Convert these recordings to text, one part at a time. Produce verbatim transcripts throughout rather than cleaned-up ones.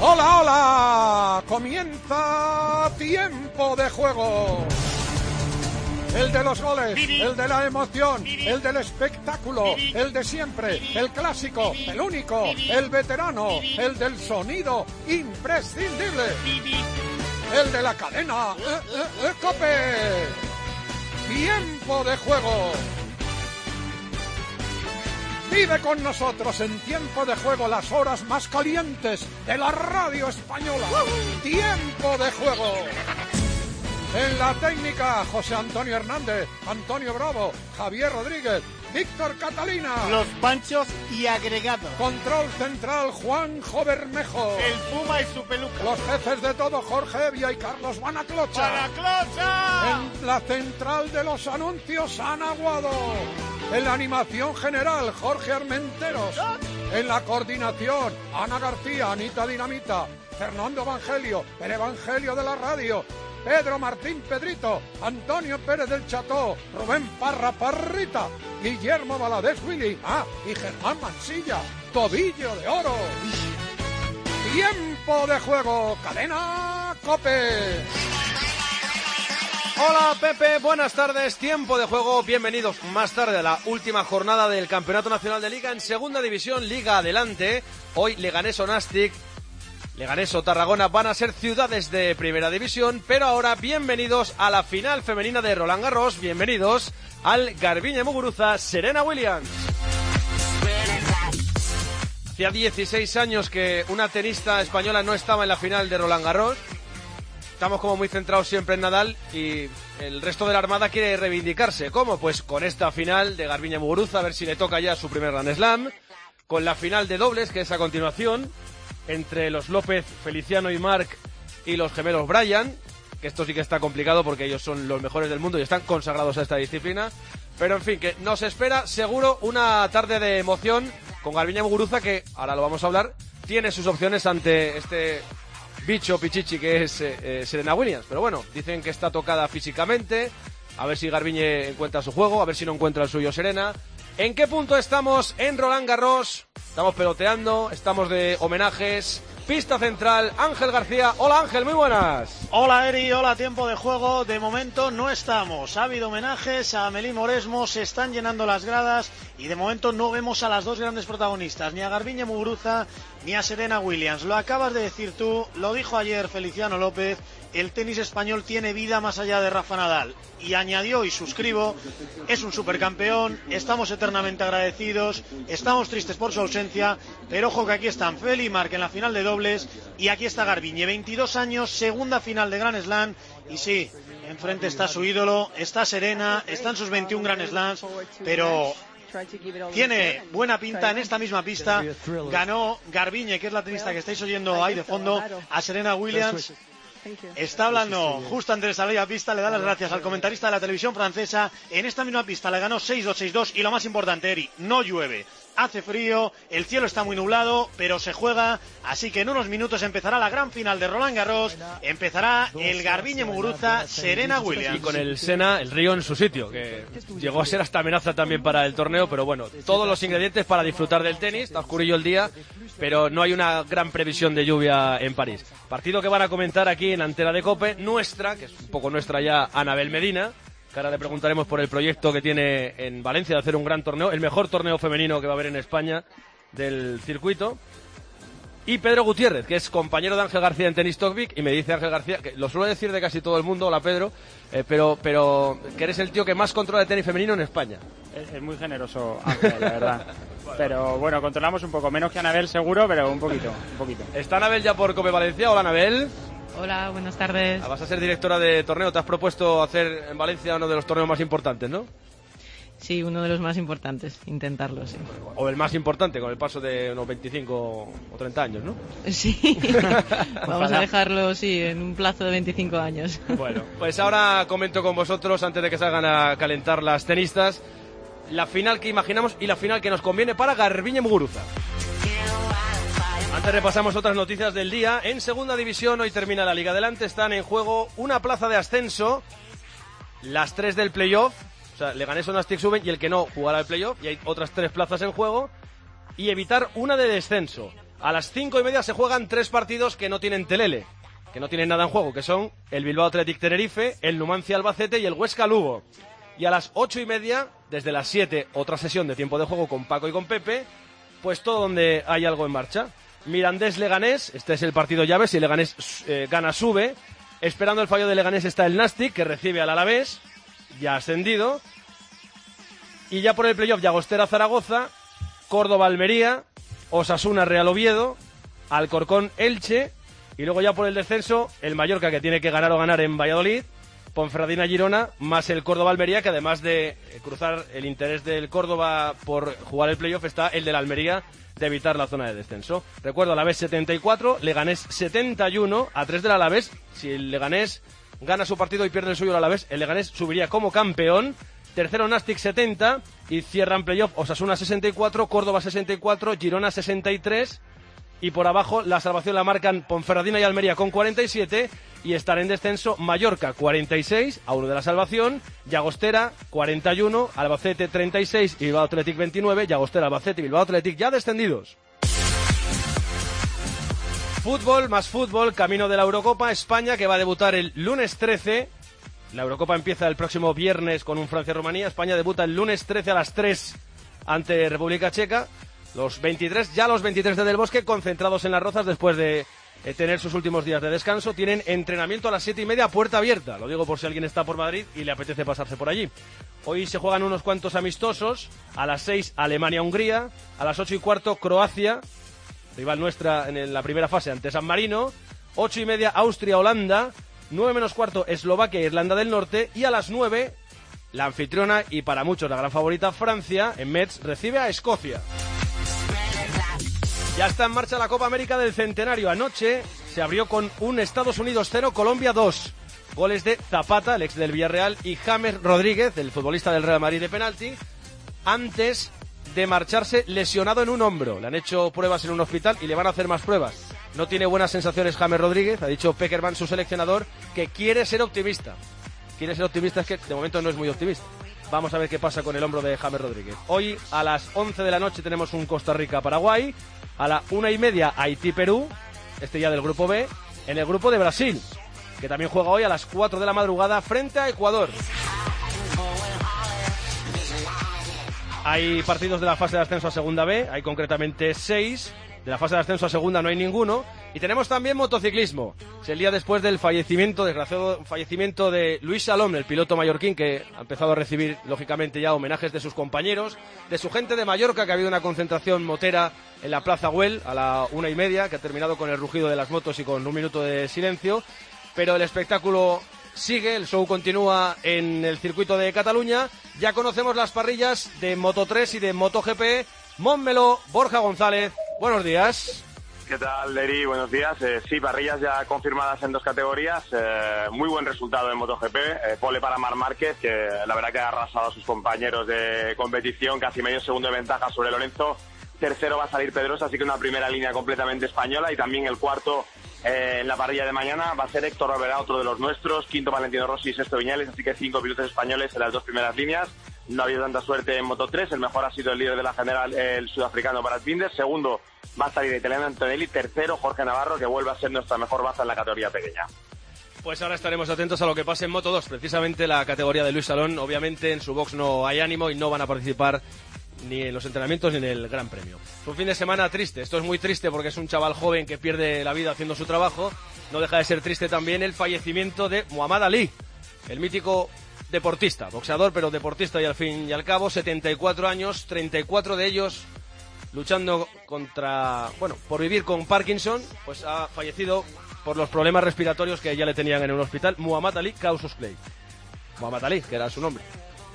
¡Hola, hola! Comienza Tiempo de Juego. El de los goles, el de la emoción, el del espectáculo, el de siempre, el clásico, el único, el veterano, el del sonido imprescindible, el de la cadena eh, eh, eh, COPE. Tiempo de Juego. Vive con nosotros en Tiempo de Juego las horas más calientes de la radio española. Tiempo de Juego. En la técnica, José Antonio Hernández, Antonio Bravo, Javier Rodríguez, Víctor Catalina. Los Panchos y agregados. Control central, Juanjo Bermejo. El Puma y su peluca. Los jefes de todo, Jorge Evia y Carlos Banaclocha. ¡Banaclocha! En la central de los anuncios, Ana Aguado. En la animación general, Jorge Armenteros. En la coordinación, Ana García, Anita Dinamita, Fernando Evangelio, el Evangelio de la radio, Pedro Martín Pedrito, Antonio Pérez del Cható, Rubén Parra Parrita, Guillermo Valadez Willy, ah, y Germán Mansilla, Tobillo de Oro. Tiempo de Juego, cadena COPE. Hola Pepe, buenas tardes, Tiempo de Juego, bienvenidos más tarde a la última jornada del Campeonato Nacional de Liga en Segunda División, Liga Adelante. Hoy Leganés o Nastic, Leganés o Tarragona van a ser ciudades de Primera División, pero ahora bienvenidos a la final femenina de Roland Garros, bienvenidos al Garbiñe Muguruza Serena Williams. Hacía dieciséis años que una tenista española no estaba en la final de Roland Garros. Estamos como muy centrados siempre en Nadal y el resto de la armada quiere reivindicarse. ¿Cómo? Pues con esta final de Garbiñe Muguruza, a ver si le toca ya su primer Grand Slam, con la final de dobles, que es a continuación, entre los López, Feliciano y Marc y los gemelos Bryan, que esto sí que está complicado porque ellos son los mejores del mundo y están consagrados a esta disciplina. Pero en fin, que nos espera seguro una tarde de emoción con Garbiñe Muguruza, que ahora lo vamos a hablar, tiene sus opciones ante este bicho pichichi que es eh, eh, Serena Williams. Pero bueno, dicen que está tocada físicamente, a ver si Garbiñe encuentra su juego, a ver si no encuentra el suyo Serena. ¿En qué punto estamos en Roland Garros? Estamos peloteando, estamos de homenajes. Pista central, Ángel García. Hola Ángel, muy buenas. Hola Eri, hola Tiempo de Juego. De momento no estamos. Ha habido homenajes a Amélie Mauresmo, se están llenando las gradas y de momento no vemos a las dos grandes protagonistas, ni a Garbiñe Muguruza ni a Serena Williams. Lo acabas de decir tú, lo dijo ayer Feliciano López. El tenis español tiene vida más allá de Rafa Nadal. Y añadió, y suscribo, es un supercampeón, estamos eternamente agradecidos, estamos tristes por su ausencia, pero ojo que aquí están Feli y Marc en la final de dobles, y aquí está Garbiñe, veintidós años, segunda final de Grand Slam, y sí, enfrente está su ídolo, está Serena, están sus veintiún Grand Slams, pero tiene buena pinta. En esta misma pista ganó Garbiñe, que es la tenista que estáis oyendo ahí de fondo, a Serena Williams. Está hablando justo antes de salir a la pista, le da las gracias al comentarista de la televisión francesa. En esta misma pista le ganó seis dos, seis dos y lo más importante, Eri, no llueve. Hace frío, el cielo está muy nublado, pero se juega, así que en unos minutos empezará la gran final de Roland Garros, empezará el Garbiñe Muguruza Serena Williams. Y con el Sena, el río en su sitio, que llegó a ser hasta amenaza también para el torneo, pero bueno, todos los ingredientes para disfrutar del tenis, está oscurillo el día, pero no hay una gran previsión de lluvia en París. Partido que van a comentar aquí en Antena de COPE, nuestra, que es un poco nuestra ya, Anabel Medina, que ahora le preguntaremos por el proyecto que tiene en Valencia de hacer un gran torneo, el mejor torneo femenino que va a haber en España del circuito. Y Pedro Gutiérrez, que es compañero de Ángel García en Tenis Talk Vic, y me dice Ángel García, que lo suelo decir de casi todo el mundo, hola Pedro, eh, pero, pero que eres el tío que más controla el tenis femenino en España. Es, es muy generoso Ángel, la verdad. Pero bueno, controlamos un poco, menos que Anabel seguro, pero un poquito, un poquito. Está Anabel ya por Cope Valencia. Hola Anabel. Hola, buenas tardes. Vas a ser directora de torneo, te has propuesto hacer en Valencia uno de los torneos más importantes, ¿no? Sí, uno de los más importantes, intentarlo, sí. O el más importante, con el paso de unos veinticinco o treinta años, ¿no? Sí, vamos a dejarlo, sí, en un plazo de veinticinco años. Bueno, pues ahora comento con vosotros, antes de que salgan a calentar las tenistas, la final que imaginamos y la final que nos conviene para Garbiñe Muguruza. Antes repasamos otras noticias del día. En Segunda División hoy termina la Liga Adelante. Están en juego una plaza de ascenso, las tres del playoff. O sea, Leganés o Nastic suben y el que no jugará el playoff. Y hay otras tres plazas en juego. Y evitar una de descenso. A las cinco y media se juegan tres partidos que no tienen telele, que no tienen nada en juego, que son el Bilbao Athletic Tenerife, el Numancia Albacete y el Huesca Lugo. Y a las ocho y media, desde las siete, otra sesión de tiempo de juego con Paco y con Pepe, pues todo donde hay algo en marcha. Mirandés Leganés, este es el partido llave, si Leganés eh, gana sube. Esperando el fallo de Leganés está el Nastic, que recibe al Alavés, ya ascendido. Y ya por el playoff, Llagostera Zaragoza, Córdoba Almería, Osasuna Real Oviedo, Alcorcón Elche, y luego ya por el descenso, el Mallorca, que tiene que ganar o ganar en Valladolid, Ponferradina Girona, más el Córdoba Almería, que además de cruzar el interés del Córdoba por jugar el playoff, está el de la Almería de evitar la zona de descenso. Recuerdo, Alavés setenta y cuatro, Leganés setenta y uno, a tres del Alavés. Si el Leganés gana su partido y pierde el suyo el Alavés, el Leganés subiría como campeón. Tercero Nastic setenta y cierran playoff Osasuna sesenta y cuatro, Córdoba sesenta y cuatro, Girona sesenta y tres. Y por abajo la salvación la marcan Ponferradina y Almería con cuarenta y siete y estar en descenso Mallorca cuarenta y seis, a uno de la salvación, Llagostera cuarenta y uno, Albacete treinta y seis y Bilbao Athletic veintinueve, Llagostera, Albacete y Bilbao Athletic ya descendidos. Fútbol más fútbol, camino de la Eurocopa, España que va a debutar el lunes trece. La Eurocopa empieza el próximo viernes con un Francia-Rumanía, España debuta el lunes trece a las tres ante República Checa. Los veintitrés, ya los veintitrés de Del Bosque, concentrados en Las Rozas después de eh, tener sus últimos días de descanso. Tienen entrenamiento a las siete y media, puerta abierta. Lo digo por si alguien está por Madrid y le apetece pasarse por allí. Hoy se juegan unos cuantos amistosos. A las seis, Alemania-Hungría. A las ocho y cuarto, Croacia, rival nuestra en el, la primera fase ante San Marino. Ocho y media, Austria-Holanda. Nueve menos cuarto, Eslovaquia-Irlanda del Norte. Y a las nueve, la anfitriona y para muchos la gran favorita, Francia, en Metz, recibe a Escocia. Ya está en marcha la Copa América del Centenario. Anoche se abrió con un Estados Unidos cero, Colombia dos. Goles de Zapata, el ex del Villarreal, y James Rodríguez, el futbolista del Real Madrid de penalti, antes de marcharse lesionado en un hombro. Le han hecho pruebas en un hospital y le van a hacer más pruebas. No tiene buenas sensaciones James Rodríguez. Ha dicho Pekerman, su seleccionador, que quiere ser optimista. Quiere ser optimista, es que de momento no es muy optimista. Vamos a ver qué pasa con el hombro de James Rodríguez. Hoy a las once de la noche tenemos un Costa Rica-Paraguay. A la una y media Haití-Perú, este ya del grupo B. En el grupo de Brasil, que también juega hoy a las cuatro de la madrugada frente a Ecuador. Hay partidos de la fase de ascenso a Segunda B, hay concretamente seis. De la fase de ascenso a Segunda no hay ninguno. Y tenemos también motociclismo. Es el día después del fallecimiento, desgraciado fallecimiento de Luis Salom, el piloto mallorquín, que ha empezado a recibir, lógicamente, ya homenajes de sus compañeros, de su gente de Mallorca, que ha habido una concentración motera en la Plaza Güell a la una y media, que ha terminado con el rugido de las motos y con un minuto de silencio. Pero el espectáculo sigue, el show continúa en el circuito de Cataluña. Ya conocemos las parrillas de Moto tres y de MotoGP. Montmeló, Borja González, buenos días. ¿Qué tal, Leri? Buenos días. Eh, sí, parrillas ya confirmadas en dos categorías. Eh, muy buen resultado en MotoGP. Eh, pole para Marc Márquez, que la verdad que ha arrasado a sus compañeros de competición, casi medio segundo de ventaja sobre Lorenzo. Tercero va a salir Pedrosa, así que una primera línea completamente española. Y también el cuarto eh, en la parrilla de mañana va a ser Héctor Roberá, otro de los nuestros. Quinto Valentino Rossi y sexto Viñales, así que cinco pilotos españoles en las dos primeras líneas. No ha habido tanta suerte en Moto tres. El mejor ha sido el líder de la general, el sudafricano Brad Binder. Segundo va a salir el italiano Antonelli. Tercero, Jorge Navarro, que vuelve a ser nuestra mejor baza en la categoría pequeña. Pues ahora estaremos atentos a lo que pase en Moto dos. Precisamente la categoría de Luis Salón. Obviamente en su box no hay ánimo y no van a participar ni en los entrenamientos ni en el Gran Premio. Es un fin de semana triste. Esto es muy triste porque es un chaval joven que pierde la vida haciendo su trabajo. No deja de ser triste también el fallecimiento de Muhammad Ali, el mítico deportista, boxeador pero deportista y al fin y al cabo, setenta y cuatro años, treinta y cuatro de ellos luchando contra, bueno, por vivir con Parkinson, pues ha fallecido por los problemas respiratorios que ya le tenían en un hospital. Muhammad Ali Casus Clay. Muhammad Ali, que era su nombre.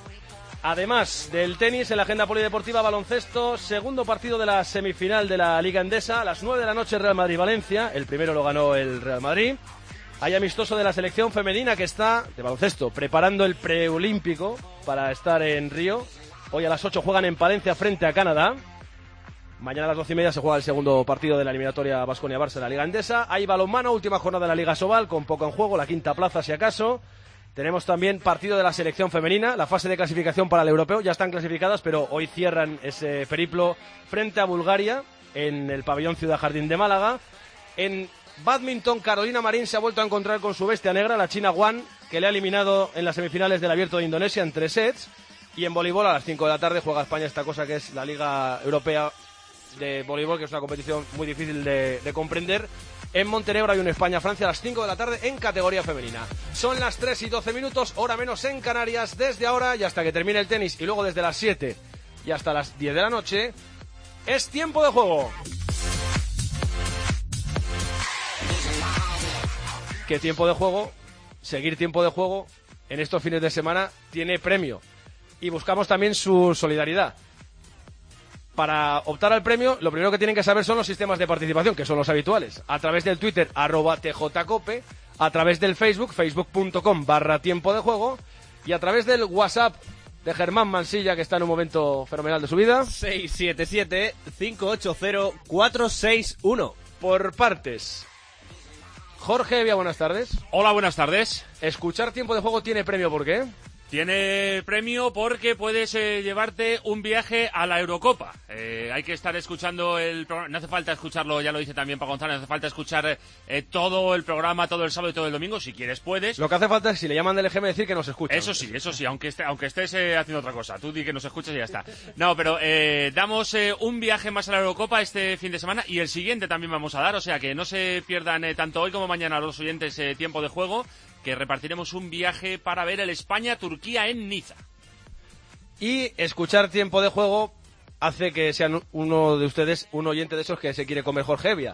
Además del tenis, en la agenda polideportiva, baloncesto, segundo partido de la semifinal de la Liga Endesa, a las nueve de la noche Real Madrid-Valencia, el primero lo ganó el Real Madrid. Hay amistoso de la selección femenina que está, de baloncesto, preparando el preolímpico para estar en Río. Hoy a las ocho juegan en Palencia frente a Canadá. Mañana a las doce y media se juega el segundo partido de la eliminatoria Baskonia-Barça de la Liga Endesa. Hay balonmano, última jornada de la Liga Sobal, con poco en juego, la quinta plaza si acaso. Tenemos también partido de la selección femenina, la fase de clasificación para el europeo. Ya están clasificadas, pero hoy cierran ese periplo frente a Bulgaria en el pabellón Ciudad Jardín de Málaga. En bádminton, Carolina Marín se ha vuelto a encontrar con su bestia negra, la china Wang, que le ha eliminado en las semifinales del Abierto de Indonesia en tres sets. Y en voleibol, a las cinco de la tarde, juega España esta cosa que es la Liga Europea de Voleibol, que es una competición muy difícil de, de comprender. En Montenegro hay un España-Francia a las cinco de la tarde en categoría femenina. Son las tres y doce minutos, hora menos en Canarias. Desde ahora y hasta que termine el tenis, y luego desde las siete y hasta las diez de la noche, es tiempo de juego. ¿Qué tiempo de juego? Seguir tiempo de juego en estos fines de semana tiene premio. Y buscamos también su solidaridad. Para optar al premio, lo primero que tienen que saber son los sistemas de participación, que son los habituales. A través del Twitter, arroba tjcope, a través del Facebook, facebook.com barra tiempo de juego, y a través del WhatsApp de Germán Mansilla, que está en un momento fenomenal de su vida. seis siete siete, cinco ocho cero, cuatro seis uno. Por partes. Jorge Evia, buenas tardes. Hola, buenas tardes. Escuchar tiempo de juego tiene premio, ¿por qué? Tiene premio porque puedes eh, llevarte un viaje a la Eurocopa. Eh, hay que estar escuchando el programa. No hace falta escucharlo, ya lo dice también Paco González, no hace falta escuchar eh, todo el programa, todo el sábado y todo el domingo. Si quieres, puedes. Lo que hace falta es, si le llaman del E G M, decir que nos escuchan. Eso sí, eso sí, aunque, esté, aunque estés eh, haciendo otra cosa. Tú di que nos escuchas y ya está. No, pero eh, damos eh, un viaje más a la Eurocopa este fin de semana y el siguiente también vamos a dar. O sea que no se pierdan eh, tanto hoy como mañana los oyentes eh, tiempo de juego, que repartiremos un viaje para ver el España-Turquía en Niza. Y escuchar tiempo de juego hace que sean uno de ustedes un oyente de esos que se quiere comer Jorge Evia,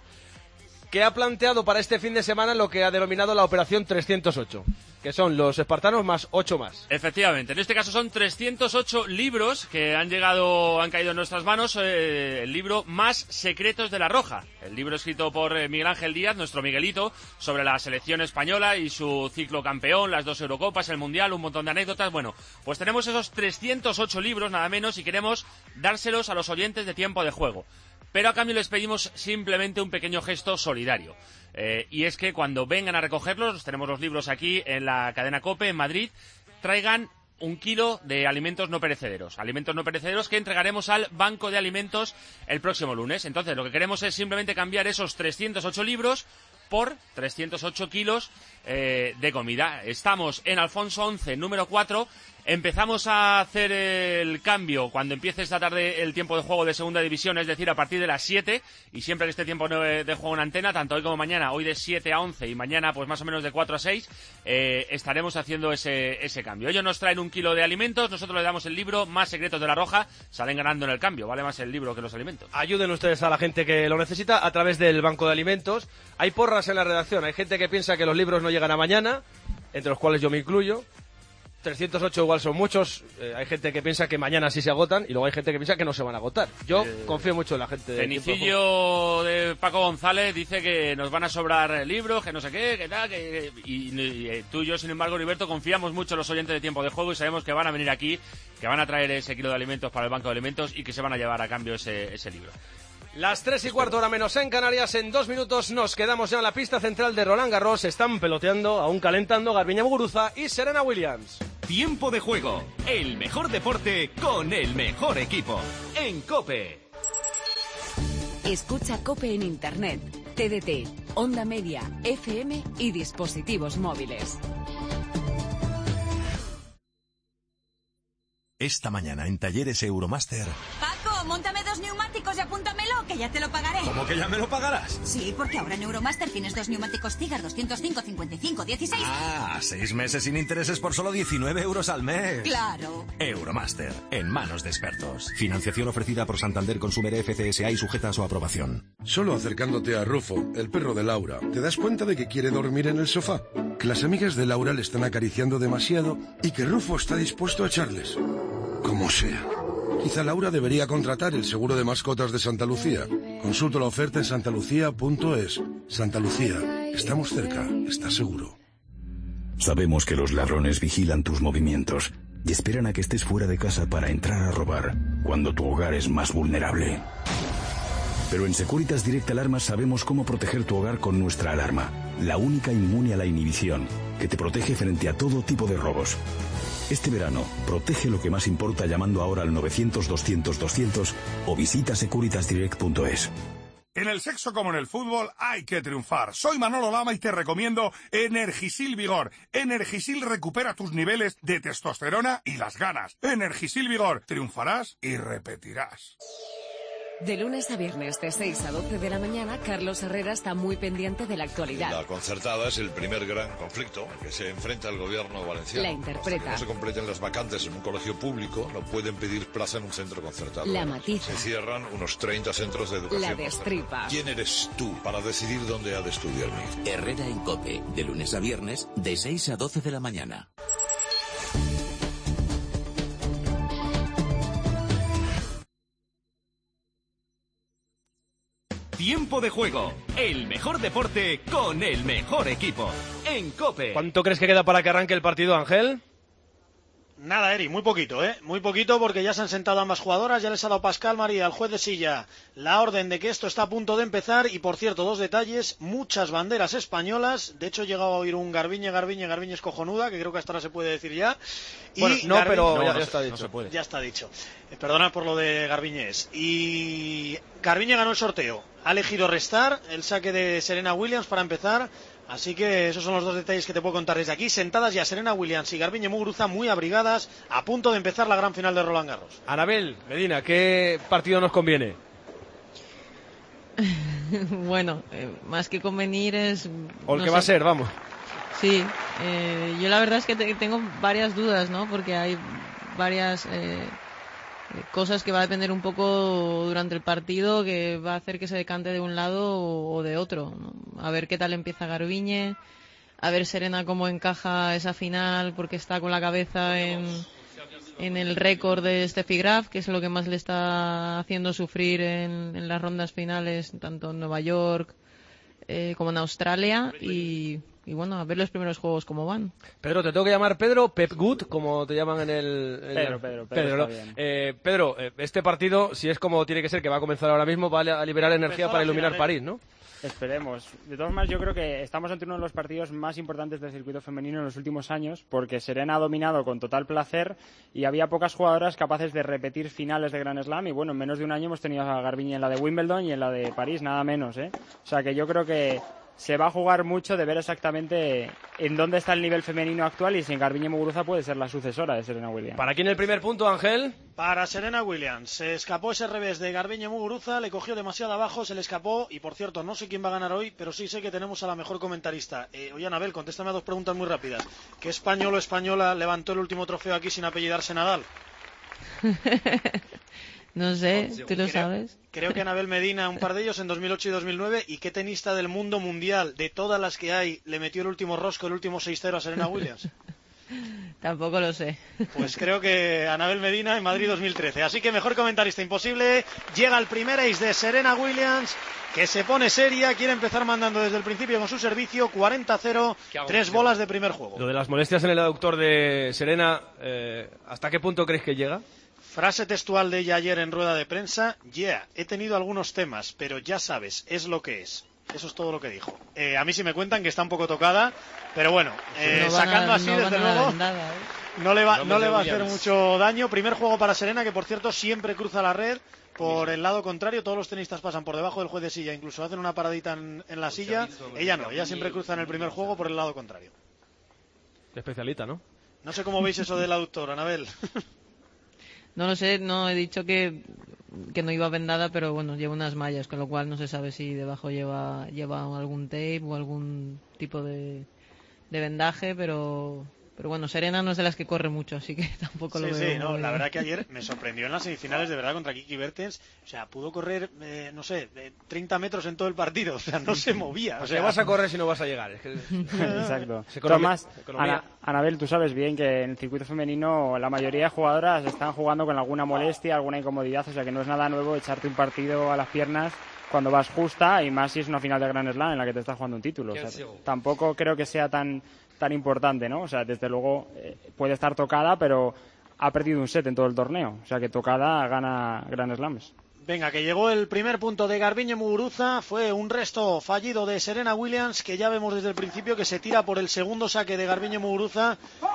que ha planteado para este fin de semana lo que ha denominado la Operación trescientos ocho, que son los espartanos más ocho más. Efectivamente, en este caso son trescientos ocho libros que han llegado, han caído en nuestras manos, eh, el libro Más secretos de la Roja, el libro escrito por eh, Miguel Ángel Díaz, nuestro Miguelito, sobre la selección española y su ciclo campeón, las dos Eurocopas, el Mundial, un montón de anécdotas. Bueno, pues tenemos esos trescientos ocho libros, nada menos, y queremos dárselos a los oyentes de tiempo de juego. Pero a cambio les pedimos simplemente un pequeño gesto solidario. Eh, y es que cuando vengan a recogerlos, tenemos los libros aquí en la cadena COPE en Madrid, traigan un kilo de alimentos no perecederos. Alimentos no perecederos que entregaremos al Banco de Alimentos el próximo lunes. Entonces lo que queremos es simplemente cambiar esos trescientos ocho libros por trescientos ocho kilos eh, de comida. Estamos en Alfonso once, número cuatro. Empezamos a hacer el cambio cuando empiece esta tarde el tiempo de juego de segunda división, es decir, a partir de las siete, y siempre que esté tiempo de juego en antena, tanto hoy como mañana, hoy de siete a once y mañana pues más o menos de cuatro a seis, eh, estaremos haciendo ese, ese cambio. Ellos nos traen un kilo de alimentos, nosotros le damos el libro Más secretos de la Roja, salen ganando en el cambio, vale más el libro que los alimentos. Ayuden ustedes a la gente que lo necesita a través del Banco de Alimentos. Hay porras en la redacción, hay gente que piensa que los libros no llegan a mañana, entre los cuales yo me incluyo. trescientos ocho igual son muchos, eh, hay gente que piensa que mañana sí se agotan y luego hay gente que piensa que no se van a agotar. Yo eh, confío mucho en la gente. Cenicillo de, de Paco González dice que nos van a sobrar libros, que no sé qué, que tal, que... Y, y, y tú y yo, sin embargo, Heriberto, confiamos mucho en los oyentes de tiempo de juego y sabemos que van a venir aquí, que van a traer ese kilo de alimentos para el Banco de Alimentos y que se van a llevar a cambio ese, ese libro. Las tres y cuarto, hora menos en Canarias. En dos minutos nos quedamos ya en la pista central de Roland Garros. Están peloteando, aún calentando, Garbiñe Muguruza y Serena Williams. Tiempo de juego, el mejor deporte con el mejor equipo. En COPE. Escucha COPE en Internet, T D T, Onda Media, F M y dispositivos móviles. Esta mañana en Talleres Euromaster. Paco, móntame dos neumáticos y apúntamelo, que ya te lo pagaré. ¿Cómo que ya me lo pagarás? Sí, porque ahora en Euromaster tienes dos neumáticos Tiger doscientos cinco, cincuenta y cinco, dieciséis. Ah, seis meses sin intereses por solo diecinueve euros al mes. Claro. Euromaster, en manos de expertos. Financiación ofrecida por Santander Consumer F C S A y sujeta a su aprobación. Solo acercándote a Rufo, el perro de Laura, ¿te das cuenta de que quiere dormir en el sofá? Que las amigas de Laura le están acariciando demasiado y que Rufo está dispuesto a echarles. Como sea. Quizá Laura debería contratar el seguro de mascotas de Santa Lucía. Consulta la oferta en santalucía punto es. Santa Lucía, estamos cerca, ¿estás seguro? Sabemos que los ladrones vigilan tus movimientos y esperan a que estés fuera de casa para entrar a robar cuando tu hogar es más vulnerable. Pero en Securitas Direct Alarmas sabemos cómo proteger tu hogar con nuestra alarma, la única inmune a la inhibición, que te protege frente a todo tipo de robos. Este verano, protege lo que más importa llamando ahora al novecientos doscientos doscientos o visita securitas direct punto es. En el sexo como en el fútbol hay que triunfar. Soy Manolo Lama y te recomiendo Energisil Vigor. Energisil recupera tus niveles de testosterona y las ganas. Energisil Vigor. Triunfarás y repetirás. De lunes a viernes de seis a doce de la mañana, Carlos Herrera está muy pendiente de la actualidad. La concertada es el primer gran conflicto al que se enfrenta el gobierno valenciano. La interpreta. Hasta que no se completen las vacantes en un colegio público, no pueden pedir plaza en un centro concertado. La matiza. Se cierran unos treinta centros de educación. La destripa. ¿Quién eres tú para decidir dónde ha de estudiar mi hijo? Herrera en COPE, de lunes a viernes, de seis a doce de la mañana. Tiempo de juego, el mejor deporte con el mejor equipo, en COPE. ¿Cuánto crees que queda para que arranque el partido, Ángel? Nada, Eri, muy poquito, ¿eh? Muy poquito porque ya se han sentado ambas jugadoras, ya les ha dado Pascal María, al juez de silla, la orden de que esto está a punto de empezar y, por cierto, dos detalles, muchas banderas españolas, de hecho he llegado a oír un Garbiñe, Garbiñe, Garbiñe es cojonuda, que creo que hasta ahora se puede decir ya. Y bueno, no, Garbiñe... pero no, ya, no, ya está no dicho. se puede. Ya está dicho. Eh, perdonad por lo de Garbiñes. Y Garbiñe ganó el sorteo, ha elegido restar el saque de Serena Williams para empezar. Así que esos son los dos detalles que te puedo contar desde aquí. Sentadas ya Serena Williams y Garbiñe Muguruza muy abrigadas, a punto de empezar la gran final de Roland Garros. Anabel, Medina, ¿qué partido nos conviene? Bueno, eh, más que convenir es... O el no que sé. va a ser, vamos. Sí, eh, yo la verdad es que te, tengo varias dudas, ¿no? Porque hay varias... Eh, cosas que va a depender un poco durante el partido, que va a hacer que se decante de un lado o de otro, ¿no? A ver qué tal empieza Garbiñe, a ver Serena cómo encaja esa final, porque está con la cabeza en, en el récord de Steffi Graf, que es lo que más le está haciendo sufrir en, en las rondas finales, tanto en Nueva York eh, como en Australia, y... Y bueno, a ver los primeros juegos cómo van. Pedro, te tengo que llamar Pedro, Pep Good, como te llaman en el... En Pedro, el... Pedro, Pedro, Pedro, ¿no? está bien. Eh, Pedro, eh, este partido, si es como tiene que ser, que va a comenzar ahora mismo, va a liberar energía para iluminar París, ¿no? Esperemos. De todas maneras, yo creo que estamos ante uno de los partidos más importantes del circuito femenino en los últimos años, porque Serena ha dominado con total placer y había pocas jugadoras capaces de repetir finales de Grand Slam, y bueno, en menos de un año hemos tenido a Garbiñe en la de Wimbledon y en la de París, nada menos, ¿eh? O sea que yo creo que se va a jugar mucho de ver exactamente en dónde está el nivel femenino actual y si Garbiñe Muguruza puede ser la sucesora de Serena Williams. ¿Para quién el primer punto, Ángel? Para Serena Williams. Se escapó ese revés de Garbiñe Muguruza, le cogió demasiado abajo, se le escapó y, por cierto, no sé quién va a ganar hoy, pero sí sé que tenemos a la mejor comentarista. Eh, oye, Anabel, contéstame a dos preguntas muy rápidas. ¿Qué español o española levantó el último trofeo aquí sin apellidarse Nadal? No sé, tú lo creo, sabes. Creo que Anabel Medina, un par de ellos en dos mil ocho y dos mil nueve. ¿Y qué tenista del mundo mundial, de todas las que hay, le metió el último rosco, el último seis cero a Serena Williams? Tampoco lo sé. Pues creo que Anabel Medina en Madrid dos mil trece. Así que mejor comentarista imposible. Llega el primer ace de Serena Williams, que se pone seria, quiere empezar mandando desde el principio con su servicio. Cuarenta cero, tres bolas de primer juego. Lo de las molestias en el aductor de Serena, eh, ¿hasta qué punto crees que llega? Frase textual de ella ayer en rueda de prensa: yeah, he tenido algunos temas, pero ya sabes, es lo que es. Eso es todo lo que dijo. Eh, a mí sí me cuentan que está un poco tocada, pero bueno, eh, no sacando a, así, no desde luego, nada, ¿eh? no le va, no no le va a hacer mucho daño. Primer juego para Serena, que por cierto siempre cruza la red por el lado contrario. Todos los tenistas pasan por debajo del juez de silla, incluso hacen una paradita en, en la silla. Ella no, ella siempre cruza en el primer juego por el lado contrario. Qué especialita, ¿no? No sé cómo veis eso del aductor, Anabel. No lo sé, no he dicho que, que no iba vendada, pero bueno, lleva unas mallas, con lo cual no se sabe si debajo lleva, lleva algún tape o algún tipo de, de vendaje, pero... Pero bueno, Serena no es de las que corre mucho, así que tampoco sí, lo veo. Sí, no, la verdad que ayer me sorprendió en las semifinales, de verdad, contra Kiki Bertens. O sea, pudo correr, eh, no sé, treinta metros en todo el partido. O sea, no se movía. O o sea, sea, vas a correr si no vas a llegar. Es que... Exacto. Tomás, Ana, Anabel, tú sabes bien que en el circuito femenino la mayoría de jugadoras están jugando con alguna molestia, alguna incomodidad. O sea, que no es nada nuevo echarte un partido a las piernas cuando vas justa, y más si es una final de Grand Slam en la que te estás jugando un título. O sea, tampoco creo que sea tan... tan importante, ¿no? O sea, desde luego eh, puede estar tocada, pero ha perdido un set en todo el torneo. O sea, que tocada gana Grand Slams. Venga, que llegó el primer punto de Garbiñe Muguruza. Fue un resto fallido de Serena Williams, que ya vemos desde el principio que se tira por el segundo saque de Garbiñe Muguruza.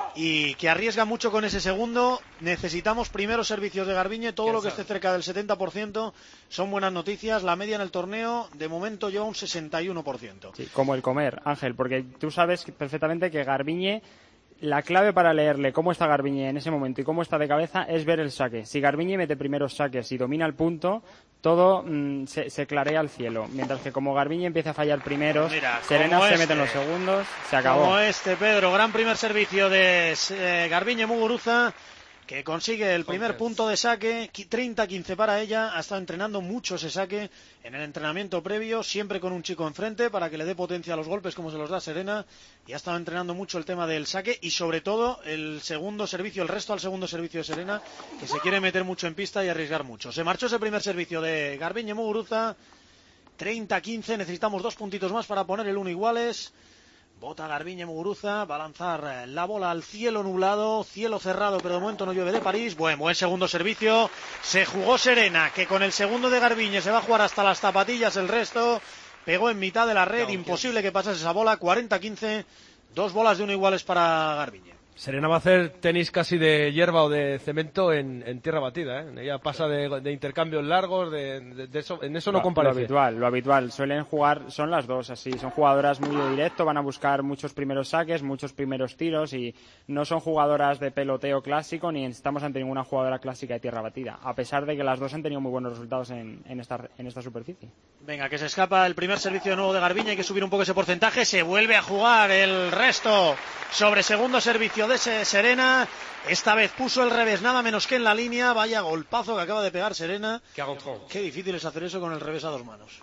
y que arriesga mucho con ese segundo. Necesitamos primeros servicios de Garbiñe, todo lo que esté cerca del setenta por ciento son buenas noticias. La media en el torneo de momento lleva un sesenta y uno por ciento. Sí, como el comer, Ángel, porque tú sabes perfectamente que Garbiñe, la clave para leerle cómo está Garbiñe en ese momento y cómo está de cabeza es ver el saque. Si Garbiñe mete primeros saques y domina el punto, todo mmm, se, se clarea al cielo. Mientras que como Garbiñe empieza a fallar primeros, Mira, Serena se este, mete en los segundos, se acabó. Como este, Pedro, gran primer servicio de eh, Garbiñe Muguruza, que consigue el primer punto de saque, treinta a quince para ella. Ha estado entrenando mucho ese saque en el entrenamiento previo, siempre con un chico enfrente para que le dé potencia a los golpes como se los da Serena, y ha estado entrenando mucho el tema del saque y sobre todo el segundo servicio, el resto al segundo servicio de Serena, que se quiere meter mucho en pista y arriesgar mucho. Se marchó ese primer servicio de Garbiñe Muguruza, treinta a quince, necesitamos dos puntitos más para poner el uno iguales. Bota Garbiñe Muguruza, va a lanzar la bola al cielo nublado, cielo cerrado, pero de momento no llueve de París. Buen, buen segundo servicio. Se jugó Serena, que con el segundo de Garbiñe se va a jugar hasta las zapatillas el resto. Pegó en mitad de la red, imposible que pasase esa bola. cuarenta a quince, dos bolas de uno iguales para Garbiñe. Serena va a hacer tenis casi de hierba o de cemento en, en tierra batida, ¿eh? Ella pasa de, de intercambios largos, de, de, de eso, en eso no lo, comparece. Lo habitual, lo habitual. Suelen jugar, son las dos así. Son jugadoras muy de directo, van a buscar muchos primeros saques, muchos primeros tiros y no son jugadoras de peloteo clásico ni estamos ante ninguna jugadora clásica de tierra batida, a pesar de que las dos han tenido muy buenos resultados en, en, esta, en esta superficie. Venga, que se escapa el primer servicio de nuevo de Garbiñe, hay que subir un poco ese porcentaje. Se vuelve a jugar el resto sobre segundo servicio de Serena. Esta vez puso el revés nada menos que en la línea. Vaya golpazo que acaba de pegar Serena. Qué difícil es hacer eso con el revés a dos manos.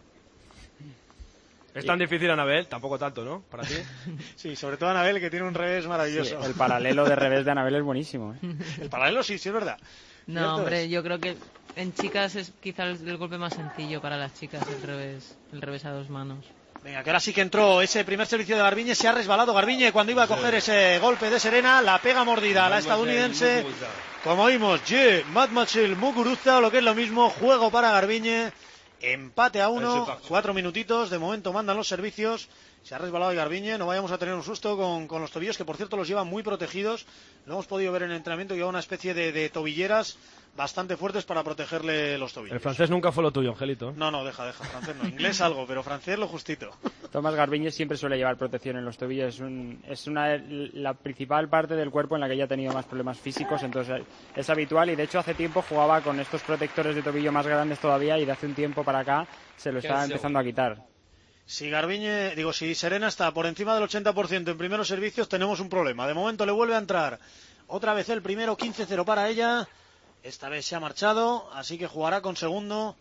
Es tan difícil, Anabel, tampoco tanto, ¿no? Para ti. Sí, sobre todo Anabel, que tiene un revés maravilloso. Sí, el paralelo de revés de Anabel es buenísimo, ¿eh? El paralelo sí, sí es verdad. No, hombre, es? yo creo que en chicas es quizá el, el golpe más sencillo para las chicas, el revés, el revés a dos manos. Venga, que ahora sí que entró ese primer servicio de Garbiñe, se ha resbalado Garbiñe cuando iba a coger ese golpe de Serena, la pega mordida a la estadounidense. Como oímos, Ye, Matmachel Muguruza, o lo que es lo mismo, juego para Garbiñe, empate a uno, cuatro minutitos, de momento mandan los servicios. Se ha resbalado Garbiñe, no vayamos a tener un susto con, con los tobillos, que por cierto los llevan muy protegidos. Lo hemos podido ver en el entrenamiento, lleva una especie de, de tobilleras bastante fuertes para protegerle los tobillos. El francés nunca fue lo tuyo, Angelito. No, no, deja, deja, francés no, inglés algo, pero francés lo justito. Tomás Garbiñe siempre suele llevar protección en los tobillos, es, un, es una, la principal parte del cuerpo en la que ella ha tenido más problemas físicos, entonces es habitual y de hecho hace tiempo jugaba con estos protectores de tobillo más grandes todavía y de hace un tiempo para acá se lo está empezando a quitar. Si Garbiñe, digo, si Serena está por encima del ochenta por ciento en primeros servicios, tenemos un problema. De momento le vuelve a entrar otra vez el primero, quince cero para ella. Esta vez se ha marchado, así que jugará con segundo.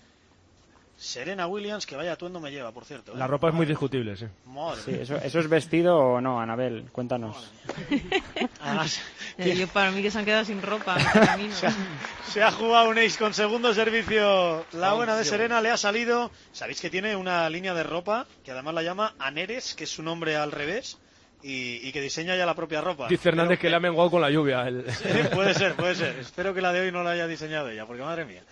Serena Williams, que vaya atuendo me lleva, por cierto, ¿eh? La ropa es muy discutible, sí. Madre sí eso, ¿Eso es vestido o no, Anabel? Cuéntanos. Además, eh, yo para mí que se han quedado sin ropa. se, ha, se ha jugado un ace con segundo servicio. La buena de Serena le ha salido. Sabéis que tiene una línea de ropa que además la llama Aneres, que es su nombre al revés. Y, y que diseña ya la propia ropa. Dice Hernández que, que le ha menguado con la lluvia. El... Sí, puede ser, puede ser. Espero que la de hoy no la haya diseñado ella, porque madre mía.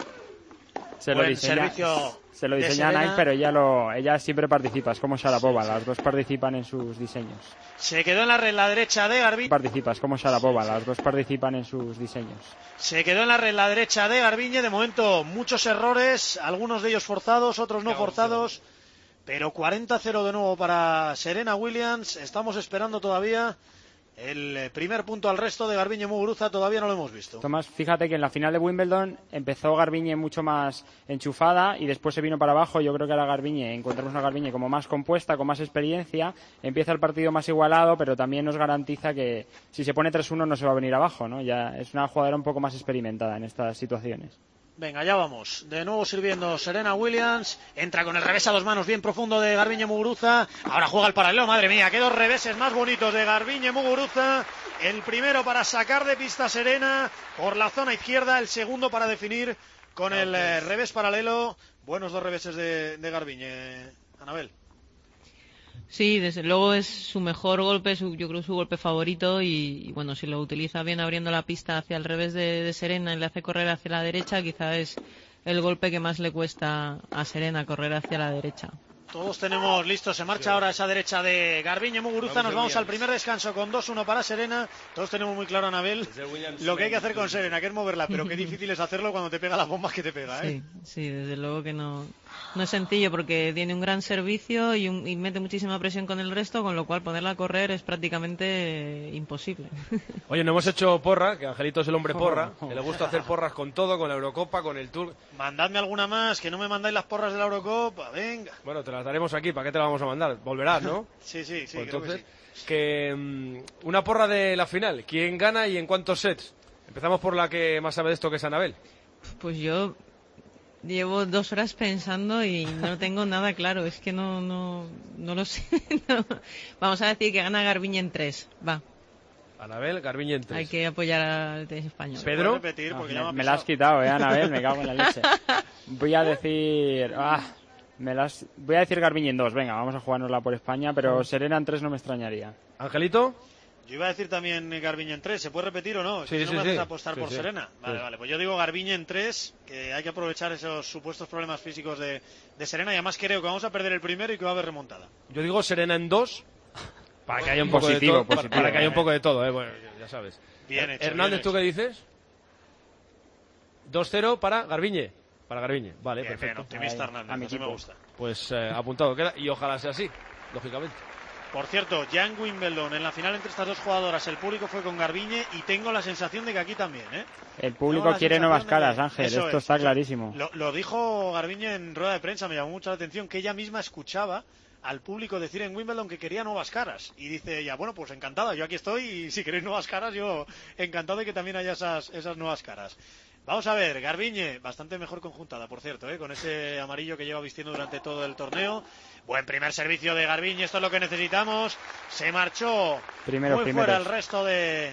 Se lo, diseña, se lo diseña Nike, pero ella, lo, ella siempre participa, es como Sharapova, sí, sí. Las dos participan en sus diseños. Se quedó en la red la derecha de Garbiñe. Participa, es como Sharapova, sí, sí. Las dos participan en sus diseños. Se quedó en la red la derecha de Garbiñe, de momento muchos errores, algunos de ellos forzados, otros no forzados, pero cuarenta cero de nuevo para Serena Williams. Estamos esperando todavía el primer punto al resto de Garbiñe Muguruza, todavía no lo hemos visto. Tomás, fíjate que en la final de Wimbledon empezó Garbiñe mucho más enchufada y después se vino para abajo. Yo creo que ahora Garbiñe, encontramos una Garbiñe como más compuesta, con más experiencia, empieza el partido más igualado, pero también nos garantiza que si se pone tres uno no se va a venir abajo, ¿no? Ya es una jugadora un poco más experimentada en estas situaciones. Venga, ya vamos. De nuevo sirviendo Serena Williams. Entra con el revés a dos manos bien profundo de Garbiñe Muguruza. Ahora juega el paralelo. Madre mía, qué dos reveses más bonitos de Garbiñe Muguruza. El primero para sacar de pista a Serena por la zona izquierda. El segundo para definir con el eh, revés paralelo. Buenos dos reveses de, de Garbiñe. Anabel. Sí, desde luego es su mejor golpe, su, yo creo su golpe favorito y, y bueno, si lo utiliza bien abriendo la pista hacia el revés de, de Serena y le hace correr hacia la derecha, quizá es el golpe que más le cuesta a Serena, correr hacia la derecha. Todos tenemos listos, se marcha ahora esa derecha de Garbiñe Muguruza, nos vamos al primer descanso con dos uno para Serena. Todos tenemos muy claro, Anabel, lo que hay que hacer con Serena, que es moverla, pero qué difícil es hacerlo cuando te pega las bombas que te pega, ¿eh? Sí, sí, desde luego que no, no es sencillo porque tiene un gran servicio y, un, y mete muchísima presión con el resto, con lo cual ponerla a correr es prácticamente imposible. Oye, no hemos hecho porra, que Angelito es el hombre porra, que le gusta hacer porras con todo, con la Eurocopa, con el Tour. Mandadme alguna más, que no me mandáis las porras de la Eurocopa, venga. Bueno, te las daremos aquí, ¿para qué te las vamos a mandar? Volverás, ¿no? Sí, sí, sí, pues creo entonces, que sí. que um, una porra de la final, ¿quién gana y en cuántos sets? Empezamos por la que más sabe de esto, que es Anabel. Pues yo llevo dos horas pensando y no tengo nada claro, es que no, no, no lo sé. No. Vamos a decir que gana Garbiñe en tres, va. Anabel, Garbiñe en tres. Hay que apoyar al tenis español. ¿Pedro? Repetir porque no, ya me, me la has quitado, eh, Anabel, me cago en la leche. Voy a decir... Ah, me las... Voy a decir Garbiñe en dos, venga, vamos a jugárnosla por España, pero Serena en tres no me extrañaría. ¿Angelito? Yo iba a decir también Garbiñe en tres, ¿se puede repetir o no? Es sí, que sí, no me sí. haces apostar sí, por sí. Serena. Vale, sí. vale, pues yo digo Garbiñe en tres, que hay que aprovechar esos supuestos problemas físicos de, de Serena, y además creo que vamos a perder el primero y que va a haber remontada. Yo digo Serena en dos, para que haya un positivo, poco de todo, positivo, para, para que haya un eh. poco de todo, eh, bueno, ya sabes. Bien hecho, Hernández, bien ¿tú hecho. qué dices? dos cero para Garbiñe. Para Garbiñe, vale, Bien, perfecto. bien, optimista Hernández, a mi así me equipo. gusta. Pues eh, apuntado queda y ojalá sea así, lógicamente. Por cierto, ya en Wimbledon, en la final entre estas dos jugadoras, el público fue con Garbiñe y tengo la sensación de que aquí también, ¿eh? El Tengo público la quiere sensación nuevas de caras, que- Ángel, eso esto es, está eso- clarísimo. Lo, lo dijo Garbiñe en rueda de prensa, me llamó mucho la atención que ella misma escuchaba al público decir en Wimbledon que quería nuevas caras. Y dice ella, bueno, pues encantada, yo aquí estoy y si queréis nuevas caras, yo encantado de que también haya esas, esas nuevas caras. Vamos a ver, Garbiñe, bastante mejor conjuntada, por cierto, ¿eh? Con ese amarillo que lleva vistiendo durante todo el torneo. Buen primer servicio de Garbiñe, esto es lo que necesitamos. Se marchó Primero, muy primeros. fuera el resto de,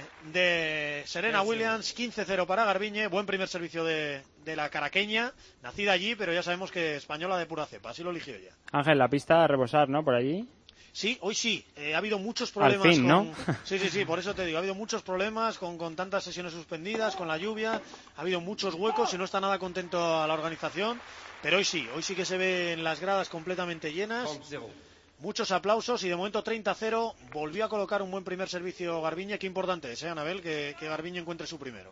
de Serena Williams, quince cero para Garbiñe. Buen primer servicio de, de la caraqueña, nacida allí, pero ya sabemos que española de pura cepa, así lo eligió ella. Ángel, la pista a rebosar, ¿no? Por allí. Sí, hoy sí, eh, ha habido muchos problemas Al fin, con... ¿no? Sí, sí, sí, por eso te digo, ha habido muchos problemas con, con tantas sesiones suspendidas, con la lluvia, ha habido muchos huecos y no está nada contento a la organización, pero hoy sí, hoy sí que se ven las gradas completamente llenas, muchos aplausos y de momento treinta cero, volvió a colocar un buen primer servicio Garbiñe, qué importante es, ¿eh, Anabel? Que, que Garbiñe encuentre su primero.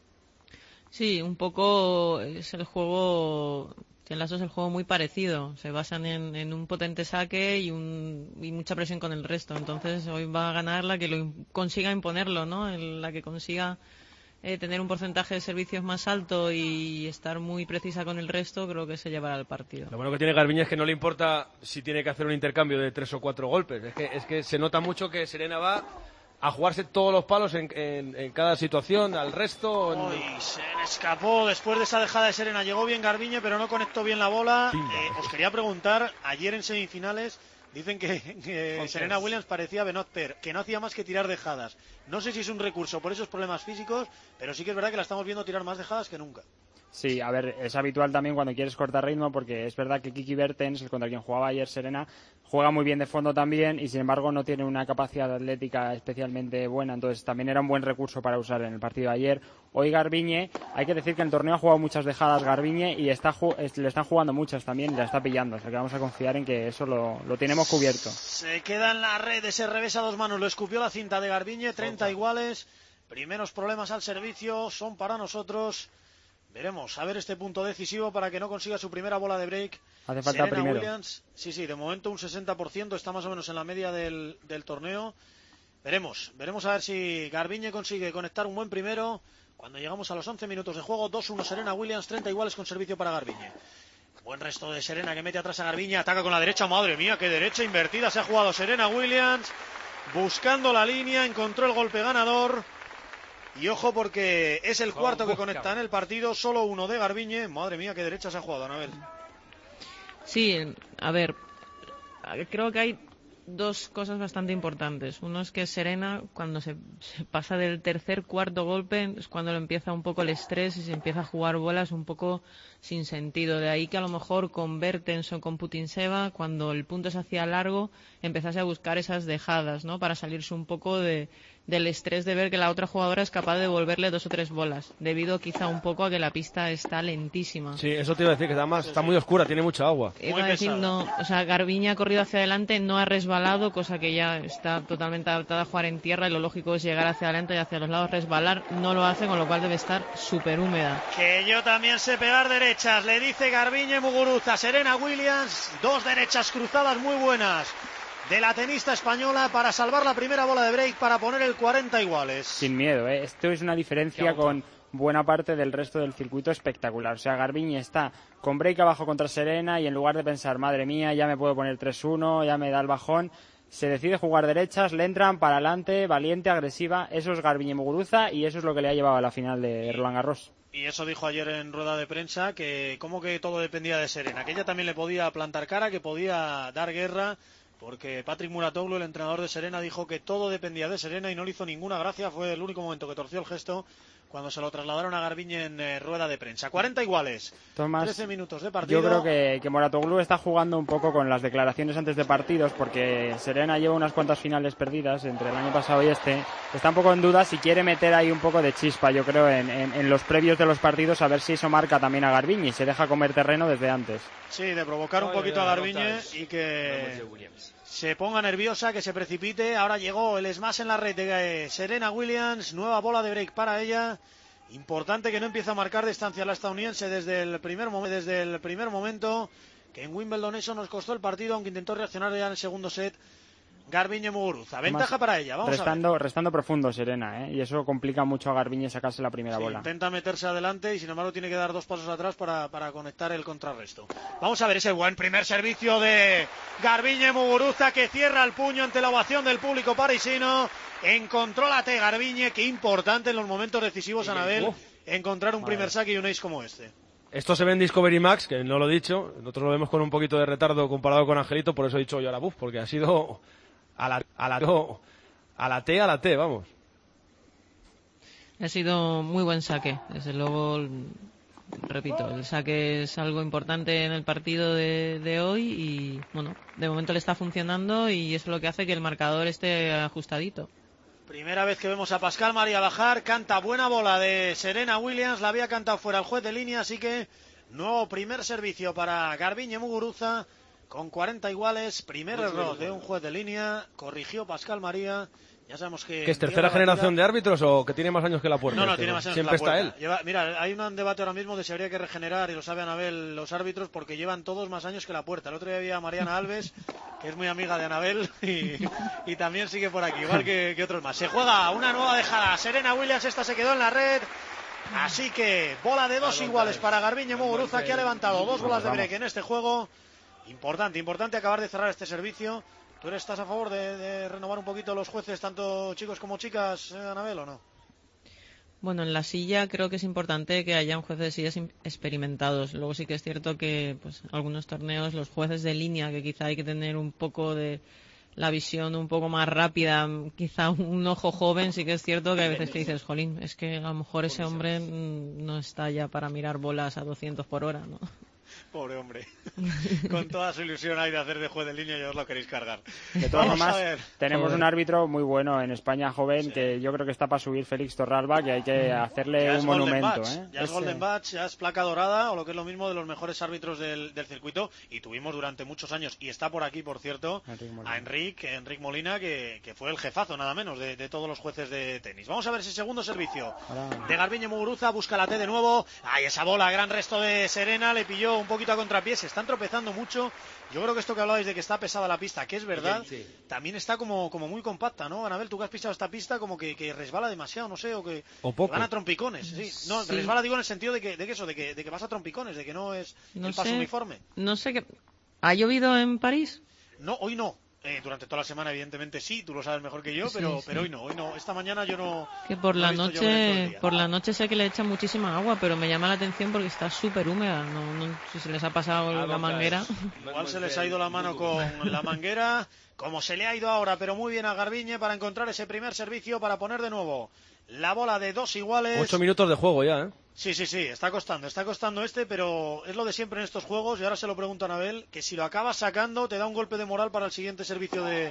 Sí, un poco es el juego, en las dos el juego muy parecido, se basan en, en un potente saque y, un, y mucha presión con el resto, entonces hoy va a ganar la que lo im- consiga imponerlo, ¿no? El- la que consiga eh, tener un porcentaje de servicios más alto y estar muy precisa con el resto, creo que se llevará el partido. Lo bueno que tiene Garbiñe es que no le importa si tiene que hacer un intercambio de tres o cuatro golpes, es que, es que se nota mucho que Serena va a jugarse todos los palos en, en, en cada situación, al resto... En... Uy, se le escapó después de esa dejada de Serena. Llegó bien Garbiñe, pero no conectó bien la bola. Eh, os quería preguntar, ayer en semifinales dicen que, que Serena Williams parecía Benoit Per, que no hacía más que tirar dejadas. No sé si es un recurso por esos problemas físicos, pero sí que es verdad que la estamos viendo tirar más dejadas que nunca. Sí, a ver, es habitual también cuando quieres cortar ritmo porque es verdad que Kiki Bertens, el contra quien jugaba ayer Serena, juega muy bien de fondo también y sin embargo no tiene una capacidad atlética especialmente buena, entonces también era un buen recurso para usar en el partido de ayer. Hoy Garbiñe, hay que decir que en el torneo ha jugado muchas dejadas Garbiñe y está ju- es- le están jugando muchas también y la está pillando, o sea que vamos a confiar en que eso lo, lo tenemos cubierto. Se queda en la red ese revés a dos manos, lo escupió la cinta de Garbiñe, treinta iguales, primeros problemas al servicio, son para nosotros. Veremos, a ver este punto decisivo para que no consiga su primera bola de break. Hace falta Serena primero. Williams, sí, sí, de momento un sesenta por ciento, está más o menos en la media del, del torneo. Veremos, veremos a ver si Garbiñe consigue conectar un buen primero. Cuando llegamos a los once minutos de juego, dos uno Serena Williams, treinta iguales con servicio para Garbiñe. Buen resto de Serena que mete atrás a Garbiñe, ataca con la derecha, madre mía, qué derecha invertida se ha jugado Serena Williams. Buscando la línea, encontró el golpe ganador. Y ojo porque es el cuarto que conecta en el partido, solo uno de Garbiñe. Madre mía, qué derecha se ha jugado, Anabel. Sí, a ver, creo que hay dos cosas bastante importantes. Uno es que Serena, cuando se, se pasa del tercer, cuarto golpe, es cuando le empieza un poco el estrés y se empieza a jugar bolas un poco sin sentido. De ahí que a lo mejor con Bertens o con Putinseva, cuando el punto se hacía largo, empezase a buscar esas dejadas, ¿no? Para salirse un poco de, del estrés de ver que la otra jugadora es capaz de devolverle dos o tres bolas, debido quizá un poco a que la pista está lentísima. Sí, eso te iba a decir, que además está muy oscura, tiene mucha agua. Iba a decir, no, o sea, Garbiñe ha corrido hacia adelante, no ha resbalado, cosa que ya está totalmente adaptada a jugar en tierra, y lo lógico es llegar hacia adelante y hacia los lados resbalar, no lo hace, con lo cual debe estar súper húmeda. Que yo también sé pegar derechas, le dice Garbiñe Muguruza. Serena Williams, dos derechas cruzadas muy buenas de la tenista española para salvar la primera bola de break, para poner el cuarenta iguales. Sin miedo, ¿eh? Esto es una diferencia con buena parte del resto del circuito espectacular. O sea, Garbiñe está con break abajo contra Serena y en lugar de pensar, madre mía, ya me puedo poner tres uno, ya me da el bajón, se decide jugar derechas, le entran para adelante, valiente, agresiva. Eso es Garbiñe Muguruza y eso es lo que le ha llevado a la final de Roland Garros. Y eso dijo ayer en rueda de prensa, que como que todo dependía de Serena, que ella también le podía plantar cara, que podía dar guerra, porque Patrick Muratoglu, el entrenador de Serena, dijo que todo dependía de Serena y no le hizo ninguna gracia. Fue el único momento que torció el gesto cuando se lo trasladaron a Garbiñe en eh, rueda de prensa. cuarenta iguales, Tomás, trece minutos de partido. Yo creo que, que Muratoglu está jugando un poco con las declaraciones antes de partidos, porque Serena lleva unas cuantas finales perdidas entre el año pasado y este. Está un poco en duda si quiere meter ahí un poco de chispa, yo creo, en, en, en los previos de los partidos, a ver si eso marca también a Garbiñe y se deja comer terreno desde antes. Sí, de provocar un poquito a Garbiñe y que se ponga nerviosa, que se precipite. Ahora llegó el smash en la red de Serena Williams, nueva bola de break para ella. Importante que no empiece a marcar distancia la estadounidense desde el primer, mom- desde el primer momento, que en Wimbledon eso nos costó el partido, aunque intentó reaccionar ya en el segundo set. Garbiñe Muguruza, ventaja Además, para ella, vamos restando, a ver. Restando profundo Serena, ¿eh? Y eso complica mucho a Garbiñe sacarse la primera Sí, bola. intenta meterse adelante y sin embargo tiene que dar dos pasos atrás para, para conectar el contrarresto. Vamos a ver ese buen primer servicio de Garbiñe Muguruza, que cierra el puño ante la ovación del público parisino. Encontró la T Garbiñe, que importante en los momentos decisivos, Anabel, Uf. encontrar un Madre. primer saque y un ace como este. Esto se ve en Discovery Max, que no lo he dicho, nosotros lo vemos con un poquito de retardo comparado con Angelito, por eso he dicho yo a la buf, porque ha sido a la, a la, a la T, a la T, vamos. Ha sido muy buen saque, desde luego, repito, el saque es algo importante en el partido de, de hoy y, bueno, de momento le está funcionando y eso es lo que hace que el marcador esté ajustadito. Primera vez que vemos a Pascal María bajar, canta buena bola de Serena Williams, la había cantado fuera el juez de línea, así que nuevo primer servicio para Garbiñe Muguruza, con cuarenta iguales, primer error de un juez de línea, corrigió Pascal María. Ya sabemos que... ¿Que es tercera generación de árbitros o que tiene más años que la puerta? No, no, este, tiene más años Siempre que la está puerta. él. Lleva, mira, hay un debate ahora mismo de si habría que regenerar, y lo sabe Anabel, los árbitros, porque llevan todos más años que la puerta. El otro día había a Mariana Alves, que es muy amiga de Anabel, y, y también sigue por aquí, igual que, que otros más. Se juega una nueva dejada. Serena Williams, esta se quedó en la red. Así que bola de dos iguales para Garbiñe Muguruza, que ha levantado dos bolas de break en este juego. Importante, importante acabar de cerrar este servicio. ¿Tú estás a favor de, de renovar un poquito los jueces, tanto chicos como chicas, eh, Anabel, o no? Bueno, en la silla creo que es importante que haya un juez de sillas experimentados. Luego sí que es cierto que pues algunos torneos, los jueces de línea, que quizá hay que tener un poco de la visión un poco más rápida, quizá un ojo joven, sí que es cierto que a veces que dices, jolín, es que a lo mejor ese hombre no está ya para mirar bolas a doscientos por hora, ¿no? Pobre hombre. Con toda su ilusión hay de hacer de juez de línea y os lo queréis cargar. De todas Vamos formas, a ver. tenemos Joder. un árbitro muy bueno en España, joven, sí, que yo creo que está para subir, Félix Torralba, que hay que hacerle Ya un es Golden monumento. Badge, ¿eh? Ya es Ese- Golden Badge, ya es placa dorada, o lo que es lo mismo, de los mejores árbitros del, del circuito, y tuvimos durante muchos años, y está por aquí, por cierto, a Enric, Enric Molina, que, que fue el jefazo, nada menos, de, de todos los jueces de tenis. Vamos a ver ese segundo servicio de Garbiñe Muguruza, busca la T de nuevo. Ahí esa bola, gran resto de Serena, le pilló un poquito a contrapié, se están tropezando mucho. Yo creo que esto que hablabais de que está pesada la pista, que es verdad, Sí. también está como, como muy compacta, ¿no? Anabel, tú que has pisado esta pista, como que, que resbala demasiado, no sé, o que O poco. van a trompicones. Sí, no, Sí. resbala, digo, en el sentido de que, de que eso, de que, de que vas a trompicones, de que no es No el paso sé, uniforme. no sé qué. ¿Ha llovido en París? No, hoy no. Eh, durante toda la semana, evidentemente sí, tú lo sabes mejor que yo, Sí, pero, sí. pero hoy no, hoy no. Esta mañana yo no. Que por no la he visto llover en todo el noche, día. por la noche sé que le echan muchísima agua, pero me llama la atención porque está súper húmeda. No, no sé si se les ha pasado la manguera. Igual se les ha ido la mano con la manguera, como se le ha ido ahora, pero muy bien a Garbiñe para encontrar ese primer servicio para poner de nuevo la bola de dos iguales. Ocho minutos de juego ya, ¿eh? Sí, sí, sí, está costando, está costando este, pero es lo de siempre en estos juegos, y ahora se lo pregunto a Anabel, que si lo acabas sacando te da un golpe de moral para el siguiente servicio de,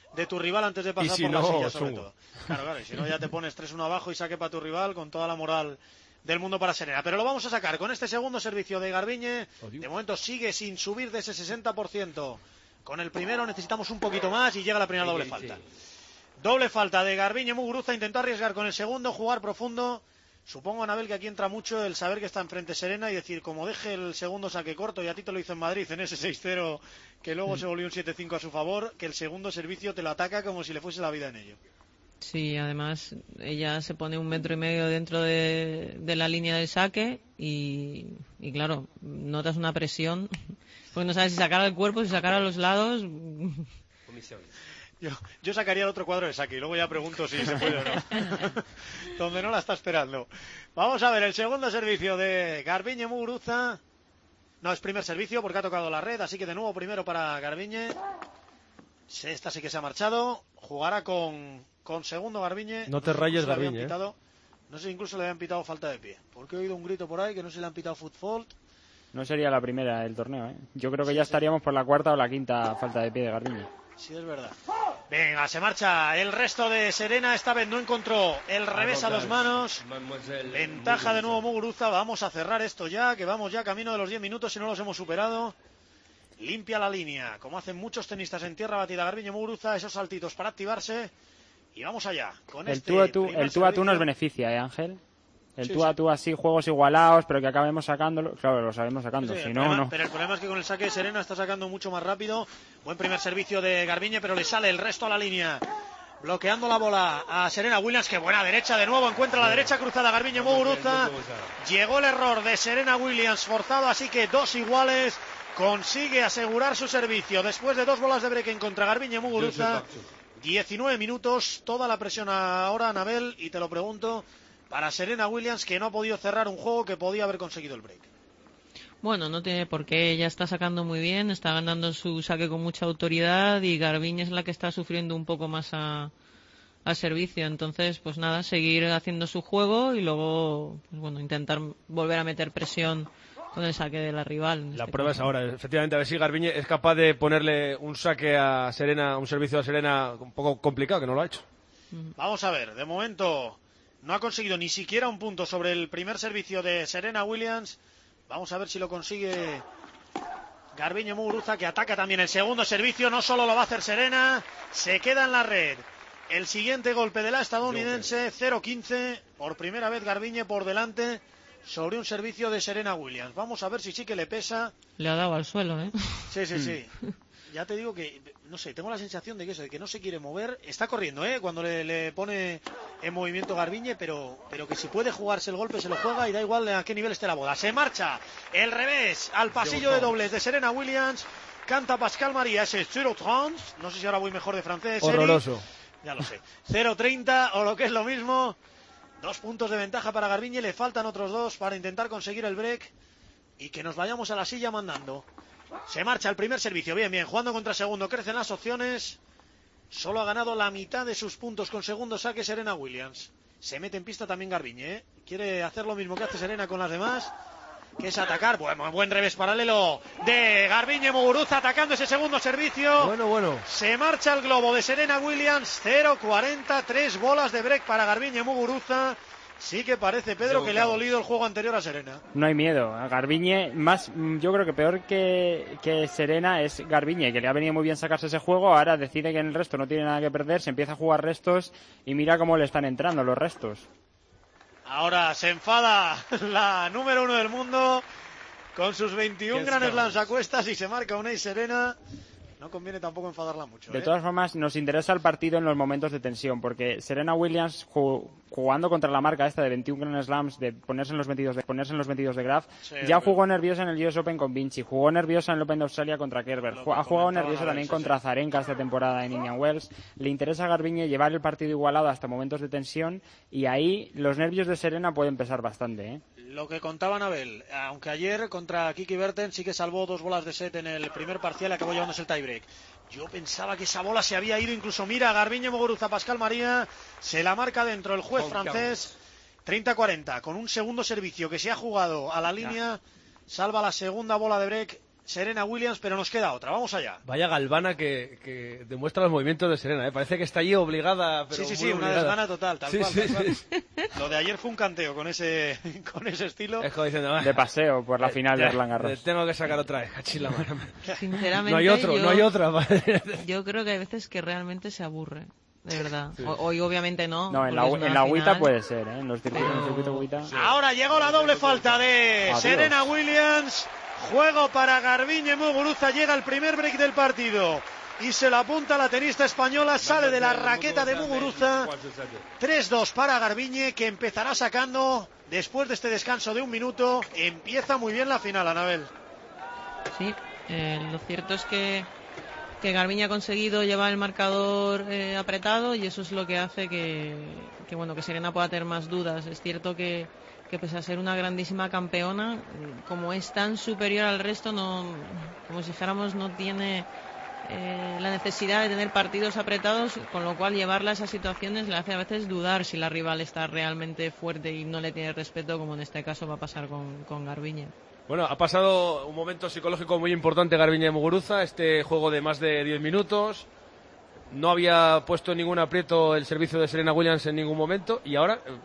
de tu rival antes de pasar si por no, la silla, sobre chungo. todo. Claro, claro, y si no ya te pones tres uno abajo y saque para tu rival con toda la moral del mundo para Serena. Pero lo vamos a sacar con este segundo servicio de Garbiñe. De momento sigue sin subir de ese sesenta por ciento. Con el primero necesitamos un poquito más y llega la primera doble falta. Doble falta de Garbiñe Muguruza, intentó arriesgar con el segundo, jugar profundo. Supongo, Anabel, que aquí entra mucho el saber que está enfrente Serena y decir, como deje el segundo saque corto, y a ti te lo hizo en Madrid en ese seis cero, que luego se volvió un siete cinco a su favor, que el segundo servicio te lo ataca como si le fuese la vida en ello. Sí, además ella se pone un metro y medio dentro de, de la línea del saque y, y claro, notas una presión, porque no sabes si sacar al cuerpo, si sacar a los lados. Yo, yo sacaría el otro cuadro de saque y luego ya pregunto si se puede o no. Donde no la está esperando. Vamos a ver el segundo servicio de Garbiñe Muguruza. No, es primer servicio porque ha tocado la red, así que de nuevo primero para Garbiñe. Esta sí que se ha marchado. Jugará con, con segundo Garbiñe. No te rayes, no sé si Garbiñe. Pitado, no sé, incluso le habían pitado falta de pie. Porque he oído un grito por ahí que no se le han pitado foot fault. No sería la primera del torneo, ¿eh? Yo creo que ya estaríamos por la cuarta o la quinta falta de pie de Garbiñe. Sí, es verdad. Venga, se marcha el resto de Serena. Esta vez no encontró el revés a dos manos. Ventaja de nuevo Muguruza. Vamos a cerrar esto ya, que vamos ya camino de los diez minutos y no los hemos superado. Limpia la línea, como hacen muchos tenistas en tierra batida. Garbiñe Muguruza, esos saltitos para activarse. Y vamos allá. Con el este tú a tú, el tú a tú nos beneficia, ¿eh, Ángel? El sí, tú a tú así, juegos igualados, pero que acabemos sacándolo. Claro, lo sabemos sacando, sí, si no, problema, no. Pero el problema es que con el saque de Serena está sacando mucho más rápido. Buen primer servicio de Garbiñe, pero le sale el resto a la línea. Bloqueando la bola a Serena Williams, que buena derecha de nuevo, encuentra la derecha cruzada Garbiñe Muguruza. Llegó el error de Serena Williams forzado, así que dos iguales. Consigue asegurar su servicio después de dos bolas de break en contra Garbiñe Muguruza. diecinueve minutos, toda la presión ahora, Anabel, y te lo pregunto, para Serena Williams, que no ha podido cerrar un juego que podía haber conseguido el break. Bueno, no tiene por qué, ella está sacando muy bien, está ganando su saque con mucha autoridad y Garbiñe es la que está sufriendo un poco más a, a servicio. Entonces, pues nada, seguir haciendo su juego y luego, pues bueno, intentar volver a meter presión con el saque de la rival. La este prueba caso. es ahora, efectivamente, a ver si Garbiñe es capaz de ponerle un saque a Serena, un servicio a Serena un poco complicado, que no lo ha hecho. Vamos a ver, de momento no ha conseguido ni siquiera un punto sobre el primer servicio de Serena Williams. Vamos a ver si lo consigue Garbiñe Muguruza, que ataca también el segundo servicio. No solo lo va a hacer Serena, se queda en la red. El siguiente golpe de la estadounidense, cero quince. Por primera vez Garbiñe por delante sobre un servicio de Serena Williams. Vamos a ver si sí que le pesa. Le ha dado al suelo, ¿eh? Sí, sí, sí. Ya te digo que, no sé, tengo la sensación de que eso, de que no se quiere mover. Está corriendo, ¿eh? Cuando le, le pone en movimiento Garbiñe, pero, pero que si puede jugarse el golpe se lo juega y da igual a qué nivel esté la bola. Se marcha el revés al pasillo de dobles de Serena Williams. Canta Pascal María ese zero trente. No sé si ahora voy mejor de francés. Horroroso. Eri. Ya lo sé. cero treinta o lo que es lo mismo. Dos puntos de ventaja para Garbiñe. Le faltan otros dos para intentar conseguir el break y que nos vayamos a la silla mandando. Se marcha el primer servicio, bien, bien, jugando contra segundo, crecen las opciones. Solo ha ganado la mitad de sus puntos con segundo saque Serena Williams. Se mete en pista también Garbiñe, ¿eh? Quiere hacer lo mismo que hace Serena con las demás, que es atacar. Bueno, buen revés paralelo de Garbiñe Muguruza atacando ese segundo servicio. Bueno, bueno. Se marcha el globo de Serena Williams, cero cuarenta, tres bolas de break para Garbiñe Muguruza. Sí que parece, Pedro, que le ha dolido el juego anterior a Serena. No hay miedo. A Garbiñe, más, yo creo que peor que, que Serena es Garbiñe, que le ha venido muy bien sacarse ese juego. Ahora decide que en el resto no tiene nada que perder, se empieza a jugar restos y mira cómo le están entrando los restos. Ahora se enfada la número uno del mundo con sus veintiún Grand Slams a cuestas y se marca una y Serena. No conviene tampoco enfadarla mucho. De ¿eh? todas formas, nos interesa el partido en los momentos de tensión, porque Serena Williams jugando contra la marca esta de veintiún Grand Slams, de ponerse en los veintidós de ponerse en los veintidós de Graf, sí, ya jugó nerviosa en el U S Open con Vinci, jugó nerviosa en el Open de Australia contra Kerber, ha jugado nerviosa también sí, contra sí. Zarenka esta temporada en Indian Wells. Le interesa a Garbiñe llevar el partido igualado hasta momentos de tensión y ahí los nervios de Serena pueden pesar bastante, ¿eh? Lo que contaba Anabel, aunque ayer contra Kiki Bertens sí que salvó dos bolas de set en el primer parcial y acabó llevándose el tiebreak. Yo pensaba que esa bola se había ido, incluso mira, Garbiñe Muguruza, Pascal María, se la marca dentro el juez francés, treinta cuarenta, con un segundo servicio que se ha jugado a la línea, salva la segunda bola de break Serena Williams, pero nos queda otra. Vamos allá. Vaya galvana que, que demuestra los movimientos de Serena, ¿eh? Parece que está allí obligada. Pero sí, sí, sí, muy una obligada. desgana total, tal sí, cual. Sí, tal cual. Sí. Lo de ayer fue un canteo con ese, con ese estilo. Es como diciendo, de paseo por la final ya, de Roland Garros. Tengo que sacar otra vez, cachila. Sinceramente, no hay otro, yo, no hay otra. Yo creo que hay veces que realmente se aburre. De verdad. Sí. Hoy obviamente no. No, en la, en la agüita puede ser, ¿eh? En los circuitos, en el circuito agüita. Sí. Ahora llegó la doble falta de Adiós. Serena Williams. Juego para Garbiñe Muguruza. Llega el primer break del partido. Y se la apunta la tenista española. Sale de la raqueta de Muguruza. tres dos para Garbiñe, que empezará sacando después de este descanso de un minuto. Empieza muy bien la final, Anabel. Sí, eh, lo cierto es que que Garbiñe ha conseguido llevar el marcador eh, apretado y eso es lo que hace que, que bueno que Serena pueda tener más dudas. Es cierto que, que pese a ser una grandísima campeona, como es tan superior al resto, no, como si dijéramos, no tiene eh, la necesidad de tener partidos apretados, con lo cual llevarla a esas situaciones le hace a veces dudar si la rival está realmente fuerte y no le tiene respeto, como en este caso va a pasar con, con Garbiñe. Bueno, ha pasado un momento psicológico muy importante Garbiñe Muguruza, este juego de más de diez minutos. No había puesto ningún aprieto el servicio de Serena Williams en ningún momento y ahora eh,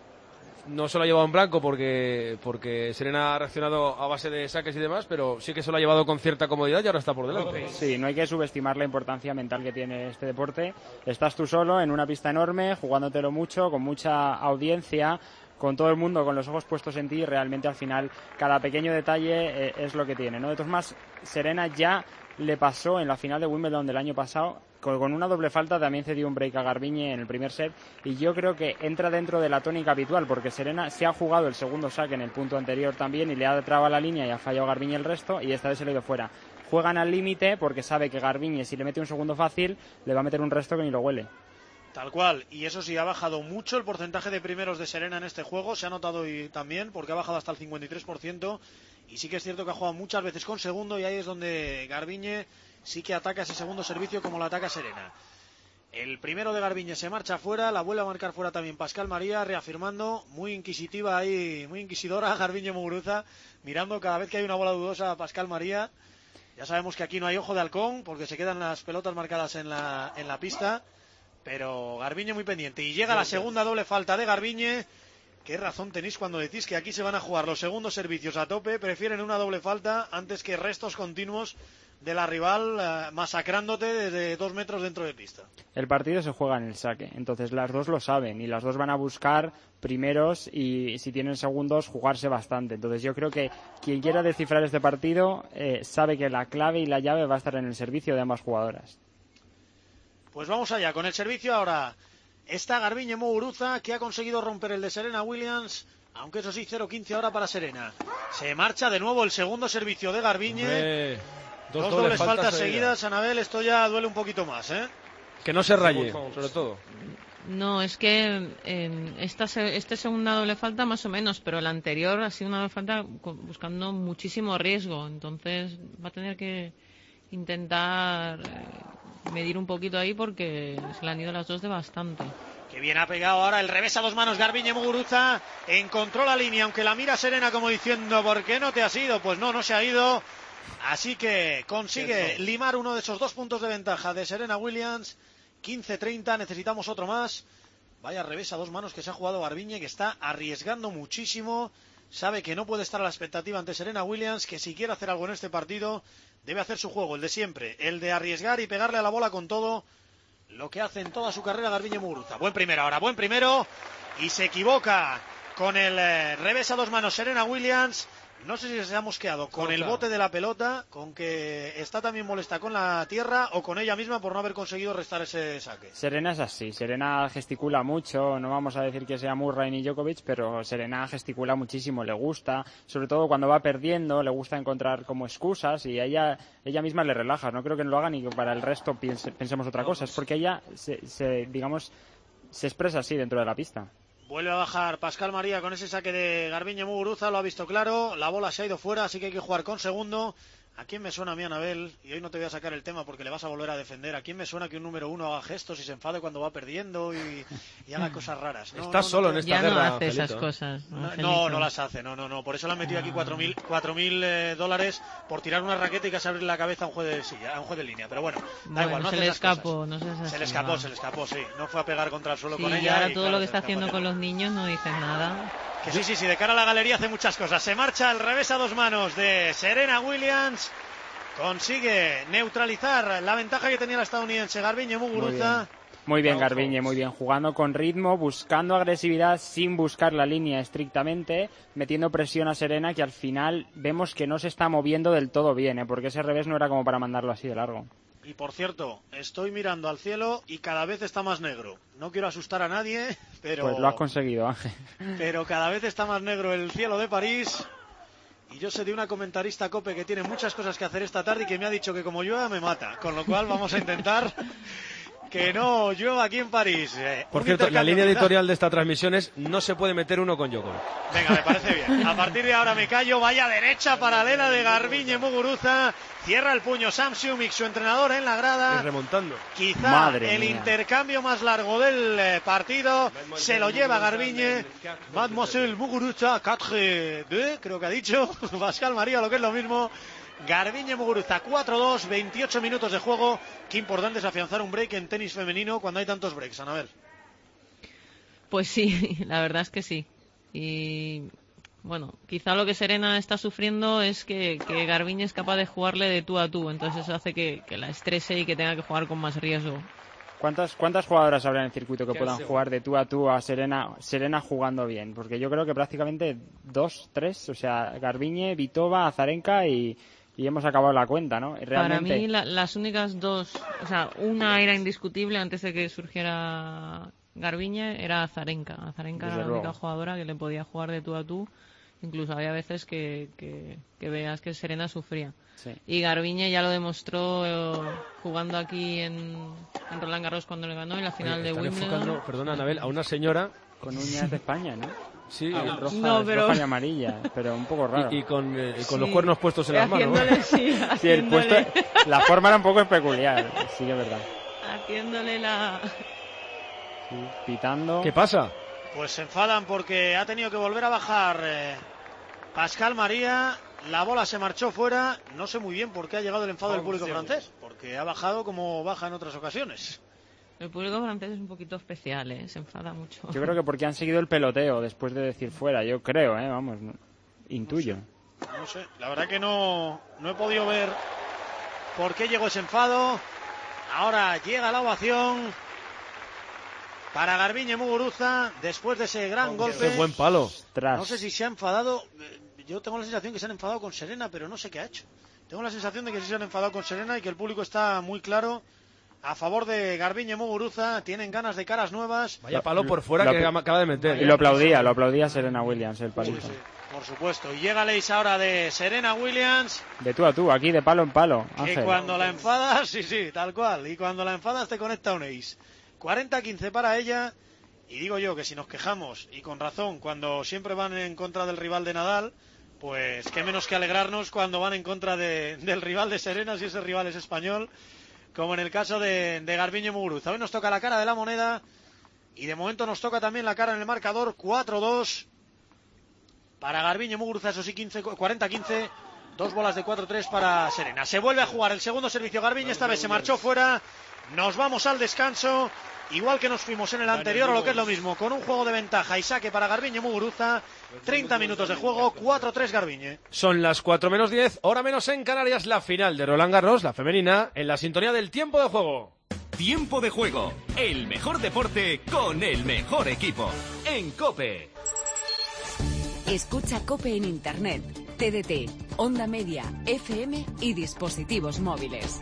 no se lo ha llevado en blanco porque, porque Serena ha reaccionado a base de saques y demás, pero sí que se lo ha llevado con cierta comodidad y ahora está por delante. Sí, no hay que subestimar la importancia mental que tiene este deporte. Estás tú solo en una pista enorme, jugándotelo mucho, con mucha audiencia, con todo el mundo con los ojos puestos en ti y realmente al final cada pequeño detalle eh, es lo que tiene, ¿no? De todas formas, Serena ya le pasó en la final de Wimbledon del año pasado, con, con una doble falta también cedió un break a Garbiñe en el primer set y yo creo que entra dentro de la tónica habitual porque Serena se ha jugado el segundo saque en el punto anterior también y le ha trabado la línea y ha fallado Garbiñe el resto y esta vez se le ha ido fuera. Juegan al límite porque sabe que Garbiñe, si le mete un segundo fácil, le va a meter un resto que ni lo huele. Tal cual, y eso sí, ha bajado mucho el porcentaje de primeros de Serena en este juego, se ha notado hoy también, porque ha bajado hasta el cincuenta y tres por ciento, y sí que es cierto que ha jugado muchas veces con segundo, y ahí es donde Garbiñe sí que ataca ese segundo servicio como lo ataca Serena. El primero de Garbiñe se marcha fuera, la vuelve a marcar fuera también Pascal María, reafirmando, muy inquisitiva ahí, muy inquisidora Garbiñe Muguruza, mirando cada vez que hay una bola dudosa a Pascal María. Ya sabemos que aquí no hay ojo de halcón, porque se quedan las pelotas marcadas en la, en la pista. Pero Garbiñe muy pendiente. Y llega la segunda doble falta de Garbiñe. ¿Qué razón tenéis cuando decís que aquí se van a jugar los segundos servicios a tope? Prefieren una doble falta antes que restos continuos de la rival uh, masacrándote desde dos metros dentro de pista. El partido se juega en el saque. Entonces las dos lo saben y las dos van a buscar primeros y si tienen segundos jugarse bastante. Entonces yo creo que quien quiera descifrar este partido eh, sabe que la clave y la llave va a estar en el servicio de ambas jugadoras. Pues vamos allá, con el servicio ahora está Garbiñe Muguruza, que ha conseguido romper el de Serena Williams, aunque eso sí, cero quince ahora para Serena. Se marcha de nuevo el segundo servicio de Garbiñe. Hombre, dos, dos dobles, dobles faltas, faltas seguidas. seguidas, Anabel, esto ya duele un poquito más, ¿eh? Que no se raye, sobre todo. No, es que en esta, esta segunda doble falta más o menos, pero la anterior ha sido una doble falta buscando muchísimo riesgo, entonces va a tener que intentar medir un poquito ahí porque se le han ido las dos de bastante. Que bien ha pegado ahora el revés a dos manos Garbiñe Muguruza, encontró la línea, aunque la mira Serena como diciendo ¿por qué no te has ido? Pues no, no se ha ido, así que consigue Cierto. limar uno de esos dos puntos de ventaja de Serena Williams. Quince treinta, necesitamos otro más. Vaya revés a dos manos que se ha jugado Garbiñe, que está arriesgando muchísimo, sabe que no puede estar a la expectativa ante Serena Williams, que si quiere hacer algo en este partido debe hacer su juego, el de siempre, el de arriesgar y pegarle a la bola con todo, lo que hace en toda su carrera Garbiñe Muguruza. Buen primero ahora, buen primero, y se equivoca con el eh, revés a dos manos Serena Williams. No sé si se ha mosqueado con el bote de la pelota, con que está también molesta con la tierra o con ella misma por no haber conseguido restar ese saque. Serena es así, Serena gesticula mucho, no vamos a decir que sea Murray ni Djokovic, pero Serena gesticula muchísimo, le gusta, sobre todo cuando va perdiendo, le gusta encontrar como excusas y a ella, ella misma le relaja. No creo que no lo haga ni que para el resto piense, pensemos otra cosa, es porque ella, se, se, digamos, se expresa así dentro de la pista. Vuelve a bajar Pascal María con ese saque de Garbiñe Muguruza, lo ha visto claro, la bola se ha ido fuera, así que hay que jugar con segundo. ¿A quién me suena a mí, Anabel? Y hoy no te voy a sacar el tema porque le vas a volver a defender. ¿A quién me suena que un número uno haga gestos y se enfade cuando va perdiendo y, y haga cosas raras? No, Estás no, solo no, en esta ya guerra, no hace Angelito. esas cosas. No, no, no las hace, no, no, no. Por eso le han metido aquí cuatro mil cuatro mil eh, dólares por tirar una raqueta y casi abrirle la cabeza a un juez de silla, a un juez de línea. Pero bueno, da Bueno, igual, no se hace le esas escapó, cosas. no seas así, Se le escapó, va. se le escapó, sí. No fue a pegar contra el suelo Sí, con y ella. ahora y todo claro, lo que se está escapó haciendo de con nuevo. los niños no dice nada. Que sí, sí, sí, de cara a la galería hace muchas cosas. Se marcha al revés a dos manos de Serena Williams. Consigue neutralizar la ventaja que tenía la estadounidense Garbiñe Muguruza. Muy bien, Ojo. Garbiñe, muy bien. Jugando con ritmo, buscando agresividad sin buscar la línea estrictamente, metiendo presión a Serena, que al final vemos que no se está moviendo del todo bien, ¿eh? Porque ese revés no era como para mandarlo así de largo. Y por cierto, estoy mirando al cielo y cada vez está más negro. No quiero asustar a nadie, pero... Pues lo has conseguido, Ángel. Pero cada vez está más negro el cielo de París. Y yo sé de una comentarista COPE que tiene muchas cosas que hacer esta tarde y que me ha dicho que como llueva me mata. Con lo cual vamos a intentar que no llueva aquí en París. Eh, Por un cierto, la intercambio línea quizá. editorial de esta transmisión es: no se puede meter uno con Djokovic. Venga, me parece bien. A partir de ahora me callo. Vaya derecha paralela de Garbiñe Muguruza. Cierra el puño Sam Sumik, su entrenador en la Y grada. remontando. Quizá Madre el mía. intercambio más largo del eh, partido se lo lleva Garbiñe. Mademoiselle Muguruza, cuatro dos, creo que ha dicho Pascal María, lo que es lo mismo. Garbiñe Muguruza, cuatro dos, veintiocho minutos de juego. Qué importante es afianzar un break en tenis femenino cuando hay tantos breaks, Anabel. Pues sí, la verdad es que sí. Y bueno, quizá lo que Serena está sufriendo es que, que Garbiñe es capaz de jugarle de tú a tú, entonces eso hace que, que la estrese y que tenga que jugar con más riesgo. ¿Cuántas, ¿Cuántas jugadoras habrá en el circuito que ¿Qué puedan hace? jugar de tú a tú a Serena, Serena jugando bien? Porque yo creo que prácticamente dos, tres, o sea, Garbiñe, Vitova, Azarenka y, y hemos acabado la cuenta, ¿no? Y realmente... Para mí la- las únicas dos, o sea, una era indiscutible antes de que surgiera Garbiñe, era Azarenka. Azarenka Desde era la luego. única jugadora que le podía jugar de tú a tú. Incluso había veces que, que, que veas que Serena sufría. Sí. Y Garbiñe ya lo demostró eh, jugando aquí en, en Roland Garros cuando le ganó en la final Oye, de están Wimbledon. enfocando, perdona, Anabel, a una señora Con uñas de España, ¿no? sí, Ah, roja, No, pero- roja y amarilla, pero un poco raro. y, y con, eh, con Sí. los cuernos puestos en las manos. Haciéndole, sí, Sí, el haciéndole, puesto, la forma era un poco peculiar, sí que es verdad. haciéndole la... Sí, pitando. ¿Qué pasa? Pues se enfadan porque ha tenido que volver a bajar eh, Pascal María. La bola se marchó fuera. No sé muy bien por qué ha llegado el enfado del público francés. Porque ha bajado como baja en otras ocasiones. El público francés es un poquito especial, ¿eh? Se enfada mucho. Yo creo que porque han seguido el peloteo después de decir fuera, yo creo, ¿eh? Vamos, no- intuyo. No sé, la verdad que no, no he podido ver por qué llegó ese enfado. Ahora llega la ovación para Garbiñe Muguruza después de ese gran golpe. Qué buen palo. Tras. No sé si se ha enfadado. eh, Yo tengo la sensación que se han enfadado con Serena, pero no sé qué ha hecho. Tengo la sensación de que sí se han enfadado con Serena y que el público está muy claro a favor de Garbiñe Muguruza. Tienen ganas de caras nuevas. Vaya palo por fuera Lo- que acaba de meter. Y lo aplaudía, lo aplaudía Serena Williams, el Sí, palito. sí, por supuesto. Y llega Leis ahora de Serena Williams. De tú a tú, aquí de palo en palo, Que Ángel. cuando la enfadas, sí, sí, tal cual. Y cuando la enfadas te conecta un ace. cuarenta a quince para ella. Y digo yo que si nos quejamos, y con razón, cuando siempre van en contra del rival de Nadal, pues qué menos que alegrarnos cuando van en contra de- del rival de Serena, si ese rival es español, como en el caso de, de Garbiñe Muguruza. Hoy nos toca la cara de la moneda, y de momento nos toca también la cara en el marcador, cuatro dos. Para Garbiñe Muguruza, eso sí, quince, cuarenta a quince. Dos bolas de cuatro tres para Serena. Se vuelve a jugar el segundo servicio Garbiñe, esta vez se marchó fuera. Nos vamos al descanso. Igual que nos fuimos en el anterior, o lo que es lo mismo, con un juego de ventaja y saque para Garbiñe Muguruza. treinta minutos de juego, cuatro tres Garbiñe. Son las cuatro menos diez, hora menos en Canarias, la final de Roland Garros, la femenina, en la sintonía del tiempo de juego. Tiempo de juego, el mejor deporte con el mejor equipo. En COPE. Escucha COPE en Internet, T D T, Onda Media, F M y dispositivos móviles.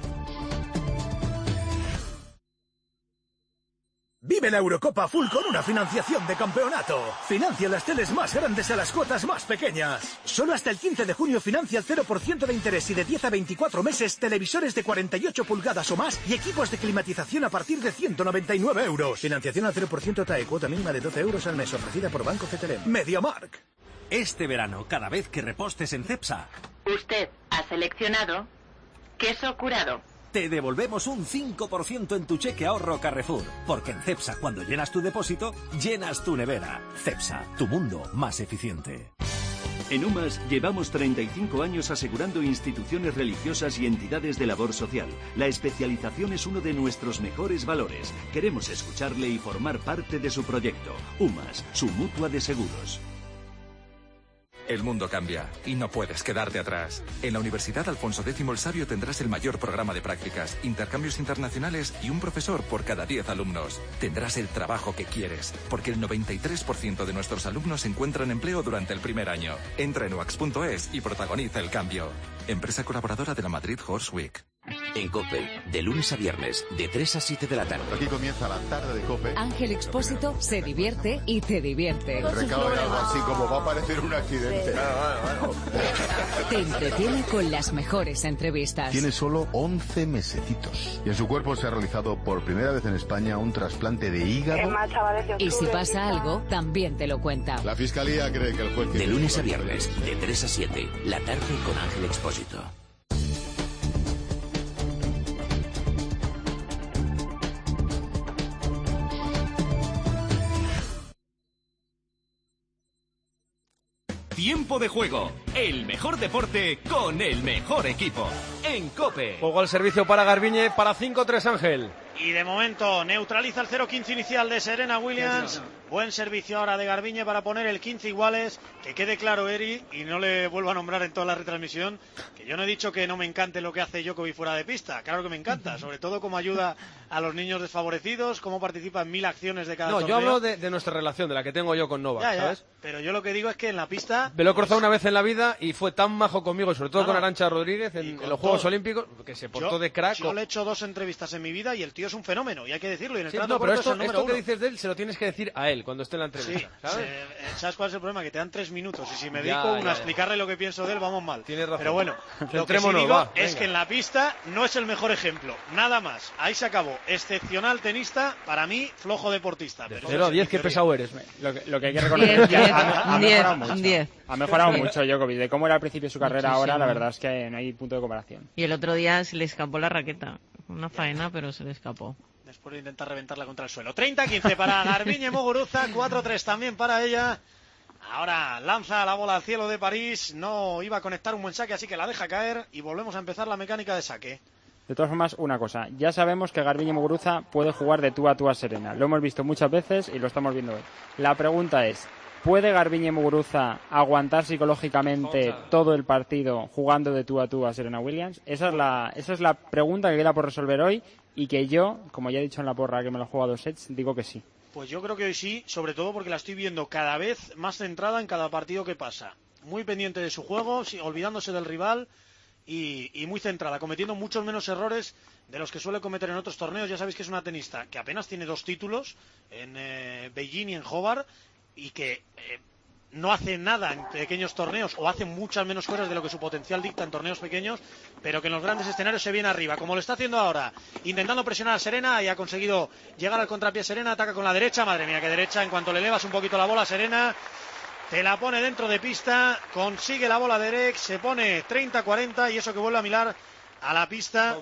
Vive la Eurocopa full con una financiación de campeonato. Financia las teles más grandes a las cuotas más pequeñas. Solo hasta el quince de junio financia al cero por ciento de interés y de diez a veinticuatro meses televisores de cuarenta y ocho pulgadas o más y equipos de climatización a partir de ciento noventa y nueve euros. Financiación al cero por ciento T A E, cuota mínima de doce euros al mes, ofrecida por Banco C T L M. MediaMarkt. Este verano, cada vez que repostes en Cepsa, Usted ha seleccionado queso curado. Te devolvemos un cinco por ciento en tu cheque ahorro Carrefour, porque en Cepsa, cuando llenas tu depósito, llenas tu nevera. Cepsa, tu mundo más eficiente. En UMAS llevamos treinta y cinco años asegurando instituciones religiosas y entidades de labor social. La especialización es uno de nuestros mejores valores. Queremos escucharle y formar parte de su proyecto. UMAS, su mutua de seguros. El mundo cambia y no puedes quedarte atrás. En la Universidad Alfonso X el Sabio tendrás el mayor programa de prácticas, intercambios internacionales y un profesor por cada diez alumnos. Tendrás el trabajo que quieres, porque el noventa y tres por ciento de nuestros alumnos encuentran empleo durante el primer año. Entra en U A X punto es y protagoniza el cambio. Empresa colaboradora de la Madrid Horse Week. En COPE, de lunes a viernes, de tres a siete de la tarde. Aquí comienza la tarde de COPE. Ángel Expósito se divierte y te divierte. El recado era algo así como va a parecer un accidente. Bueno, bueno, bueno. Te entretiene con las mejores entrevistas. Tiene solo once mesecitos. Y en su cuerpo se ha realizado por primera vez en España un trasplante de hígado. Y si pasa algo, también te lo cuenta. La fiscalía cree que el juez... De lunes a viernes, de tres a siete, la tarde con Ángel Expósito. Tiempo de juego, el mejor deporte con el mejor equipo. En COPE. Juego al servicio para Garbiñe, para cinco tres Ángel. Y de momento neutraliza el cero quince inicial de Serena Williams. Buen servicio ahora de Garbiñe para poner el quince iguales. Que quede claro, Eri, y no le vuelvo a nombrar en toda la retransmisión, que yo no he dicho que no me encante lo que hace Djokovic fuera de pista. Claro que me encanta, sobre todo cómo ayuda a los niños desfavorecidos, cómo participa en mil acciones de cada No, torneo. yo hablo de, de nuestra relación, de la que tengo yo con Novak, ya, ya. ¿sabes? Pero yo lo que digo es que en la pista... Me lo he cruzado una vez en la vida y fue tan majo conmigo, y sobre todo No, con no. Arantxa Rodríguez en, en los Juegos Olímpicos, que se portó Yo, de crack. yo le he hecho dos entrevistas en mi vida y el tío es un fenómeno, y hay que decirlo. Y en el Sí, trato no, pero corto esto, es el número esto que uno. dices de él se lo tienes que decir a él cuando esté en la entrevista, Sí, ¿sabes? eh, ¿sabes cuál es el problema? Que te dan tres minutos y si me Ya, dedico uno ya, a ya. explicarle lo que pienso de él, vamos mal. Tienes razón. Pero bueno, lo que sí Centrémonos, digo va, es venga. que en la pista no es el mejor ejemplo. Nada más. Ahí se acabó. Excepcional tenista, para mí, flojo deportista. De cero a diez, qué pesado eres. Lo que, lo que hay que reconocer es que diez, ha, ha diez, mejorado mucho. diez. Ha mejorado Sí. mucho Djokovic. De cómo era al principio de su carrera, Muchísimo. ahora la verdad es que no hay punto de comparación. Y el otro día se le escapó la raqueta. Una faena, pero se le escapó. Después de intentar reventarla contra el suelo. treinta quince para Garbiñe Muguruza, cuatro tres también para ella. Ahora lanza la bola al cielo de París. No iba a conectar un buen saque, así que la deja caer. Y volvemos a empezar la mecánica de saque. De todas formas, una cosa. Ya sabemos que Garbiñe Muguruza puede jugar de tú a tú a Serena. Lo hemos visto muchas veces y lo estamos viendo hoy. La pregunta es, ¿puede Garbiñe Muguruza aguantar psicológicamente todo el partido jugando de tú a tú a Serena Williams? Esa es la, esa es la pregunta que queda por resolver hoy y que yo, como ya he dicho en la porra que me lo he jugado dos sets, digo que sí. Pues yo creo que hoy sí, sobre todo porque la estoy viendo cada vez más centrada en cada partido que pasa. Muy pendiente de su juego, sí, olvidándose del rival y, y muy centrada, cometiendo muchos menos errores de los que suele cometer en otros torneos. Ya sabéis que es una tenista que apenas tiene dos títulos, en eh, Beijing y en Hobart, y que eh, no hace nada en pequeños torneos, o hace muchas menos cosas de lo que su potencial dicta en torneos pequeños, pero que en los grandes escenarios se viene arriba, como lo está haciendo ahora, intentando presionar a Serena, y ha conseguido llegar al contrapié Serena, ataca con la derecha, madre mía, que derecha, en cuanto le elevas un poquito la bola, Serena te la pone dentro de pista, consigue la bola de Derek, se pone treinta cuarenta, y eso que vuelve a mirar a la pista.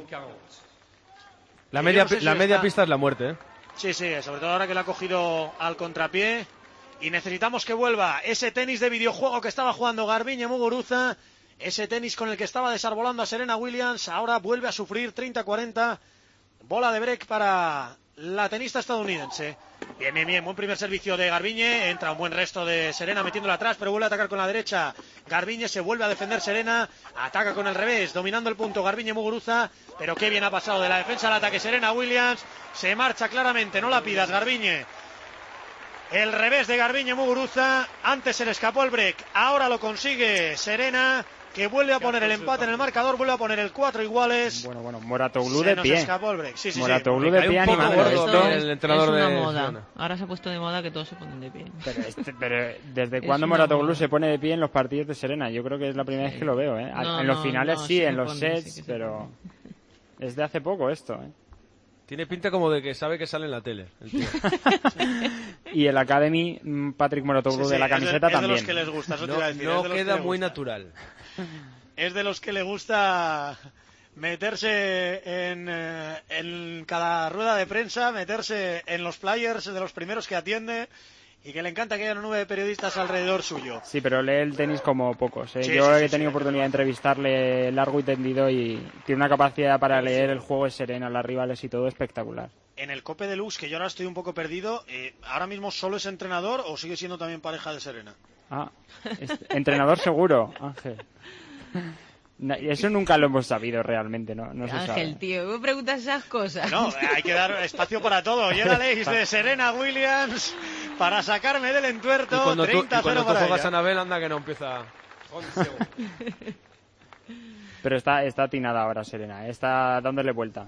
La Y media, yo no sé si la media está- pista es la muerte, ¿eh? Sí, sí, sobre todo ahora que la ha cogido al contrapié. Y necesitamos que vuelva ese tenis de videojuego que estaba jugando Garbiñe Muguruza, ese tenis con el que estaba desarbolando a Serena Williams, ahora vuelve a sufrir treinta cuarenta. Bola de break para la tenista estadounidense. Bien, bien, bien, buen primer servicio de Garbiñe, entra un buen resto de Serena metiéndola atrás, pero vuelve a atacar con la derecha. Garbiñe se vuelve a defender Serena, ataca con el revés, dominando el punto Garbiñe Muguruza, pero qué bien ha pasado de la defensa al ataque Serena Williams, se marcha claramente, no la pidas Garbiñe. El revés de Garbiñe Muguruza, antes se le escapó el break, ahora lo consigue Serena, que vuelve a poner el empate en el marcador, vuelve a poner el cuatro iguales. Bueno, bueno, Mouratoglou Se de nos pie. escapó el break, sí, sí, sí. Mouratoglou de Cae pie un poco animando gordo esto. el entrenador es una de moda. Girona. Ahora se ha puesto de moda que todos se ponen de pie. Pero, este- pero ¿desde Es cuándo una Mouratoglou moda. se pone de pie en los partidos de Serena? Yo creo que es la primera vez que lo veo, ¿eh? No, en los no, finales no, sí, sí en se los pone, sets, sí que se pero es de hace poco esto, ¿eh? Tiene pinta como de que sabe que sale en la tele, el tío. Y el Academy, mm, Patrick Mouratoglou Sí, sí, de la es de- camiseta es de también. los que les gusta, eso te No, iba a decir, no es de los que queda les muy gusta. natural. es de los que le gusta meterse en, eh, en cada rueda de prensa, meterse en los flyers de los primeros que atiende y que le encanta que haya una nube de periodistas alrededor suyo. Sí, pero lee el tenis como pocos, ¿eh? Sí, Yo sí, he sí, tenido sí. oportunidad de entrevistarle largo y tendido y tiene una capacidad para leer el juego de Serena, las rivales y todo espectacular. En el Cope de Luz, que yo ahora estoy un poco perdido, eh, ¿ahora mismo solo es entrenador o sigue siendo también pareja de Serena? Ah, es- entrenador seguro, Ángel. Na- Eso nunca lo hemos sabido realmente, ¿no? No se Ángel, sabe. tío, me preguntas esas cosas. No, hay que dar espacio para todo. Llega Leis de Serena Williams para sacarme del Y entuerto. cuando tú, y treinta a cuando cero tú para juegas ella. a Anabel, anda que no empieza. Pero está, está atinada ahora Serena, ¿eh? Está dándole vuelta.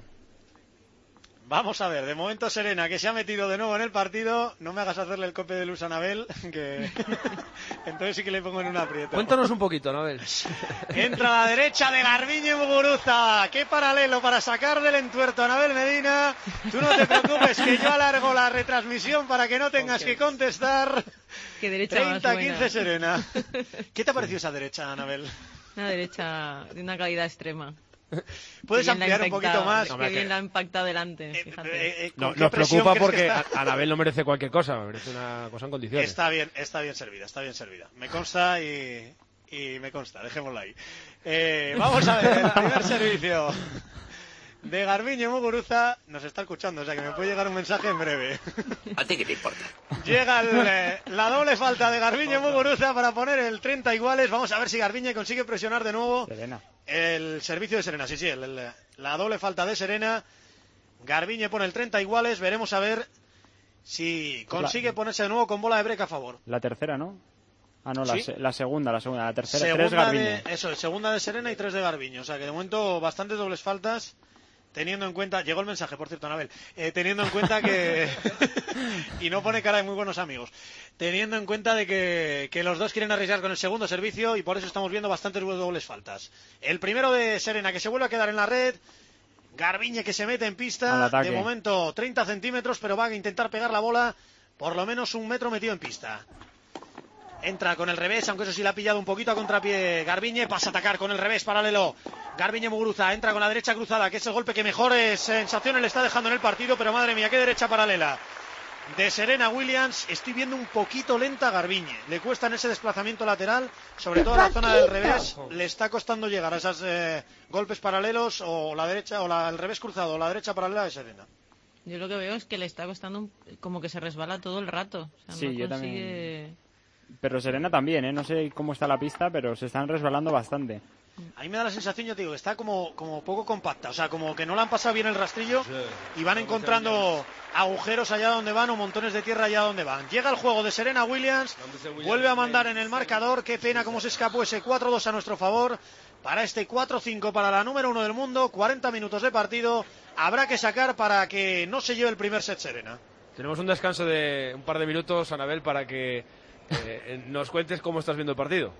Vamos a ver, de momento Serena, que se ha metido de nuevo en el partido. No me hagas hacerle el Cope de Luz a Anabel, que entonces sí que le pongo en un aprieto. Cuéntanos un poquito, Anabel. Entra a la derecha de Garbiñe Muguruza. Qué paralelo para sacar del entuerto a Anabel Medina. Tú no te preocupes, que yo alargo la retransmisión para que no tengas Okay. que contestar. Qué derecha más treinta a buena. quince Serena. ¿Qué te ha parecido esa derecha, Anabel? Una derecha de una calidad extrema. ¿Puedes Qué bien la ampliar ha un poquito impactado, más? Qué Hombre, bien que- la ha impactado delante, fíjate. Eh, eh, ¿con No, qué nos presión preocupa crees porque que a- está? Anabel no merece cualquier cosa, merece una cosa en condiciones. Está bien, está bien servida, está bien servida. Me consta y, y me consta, dejémosla ahí. Eh, vamos a ver, el primer servicio de Garbiñe Muguruza. Nos está escuchando, o sea que me puede llegar un mensaje en breve. ¿A ti qué te importa? Llega el, eh, la doble falta de Garbiñe Muguruza para poner el treinta iguales. Vamos a ver si Garbiñe consigue presionar de nuevo Serena. el servicio de Serena. Sí, sí, el- el- la doble falta de Serena. Garbiñe pone el treinta iguales. Veremos a ver si consigue ponerse de nuevo con bola de break a favor. La tercera, ¿no? Ah, no, la, Sí. se- la segunda, la segunda. La tercera, tres Segunda Garbiñe. de, eso, es, segunda de Serena y tres de Garbiñe. O sea que de momento bastantes dobles faltas. Teniendo en cuenta, llegó el mensaje, por cierto, Anabel, eh, teniendo en cuenta que, y no pone cara de muy buenos amigos, teniendo en cuenta de que, que los dos quieren arriesgar con el segundo servicio y por eso estamos viendo bastantes dobles faltas. El primero de Serena, que se vuelve a quedar en la red, Garbiñe que se mete en Al pista, ataque. de momento treinta centímetros, pero va a intentar pegar la bola por lo menos un metro metido en pista. Entra con el revés, aunque eso sí le ha pillado un poquito a contrapié Garbiñe, pasa a atacar con el revés paralelo. Garbiñe Muguruza entra con la derecha cruzada, que es el golpe que mejores sensaciones le está dejando en el partido, pero madre mía, qué derecha paralela de Serena Williams. Estoy viendo un poquito lenta a Garbiñe, le cuesta en ese desplazamiento lateral, sobre todo en la zona del revés, le está costando llegar a esos eh, golpes paralelos o la derecha o la, el revés cruzado o la derecha paralela de Serena. Yo lo que veo es que le está costando un- como que se resbala todo el rato. O sea, Sí, no yo consigue... Pero Serena también, ¿eh? No sé cómo está la pista, pero se están resbalando bastante. A mí me da la sensación, yo te digo, que está como, como poco compacta, o sea, como que no le han pasado bien el rastrillo y van encontrando agujeros allá donde van o montones de tierra allá donde van. Llega el juego de Serena Williams, vuelve a mandar en el marcador, qué pena cómo se escapó ese cuatro dos a nuestro favor, para este cuatro cinco para la número uno del mundo, cuarenta minutos de partido, habrá que sacar para que no se lleve el primer set Serena. Tenemos un descanso de un par de minutos, Anabel, para que eh, nos cuentes cómo estás viendo el partido.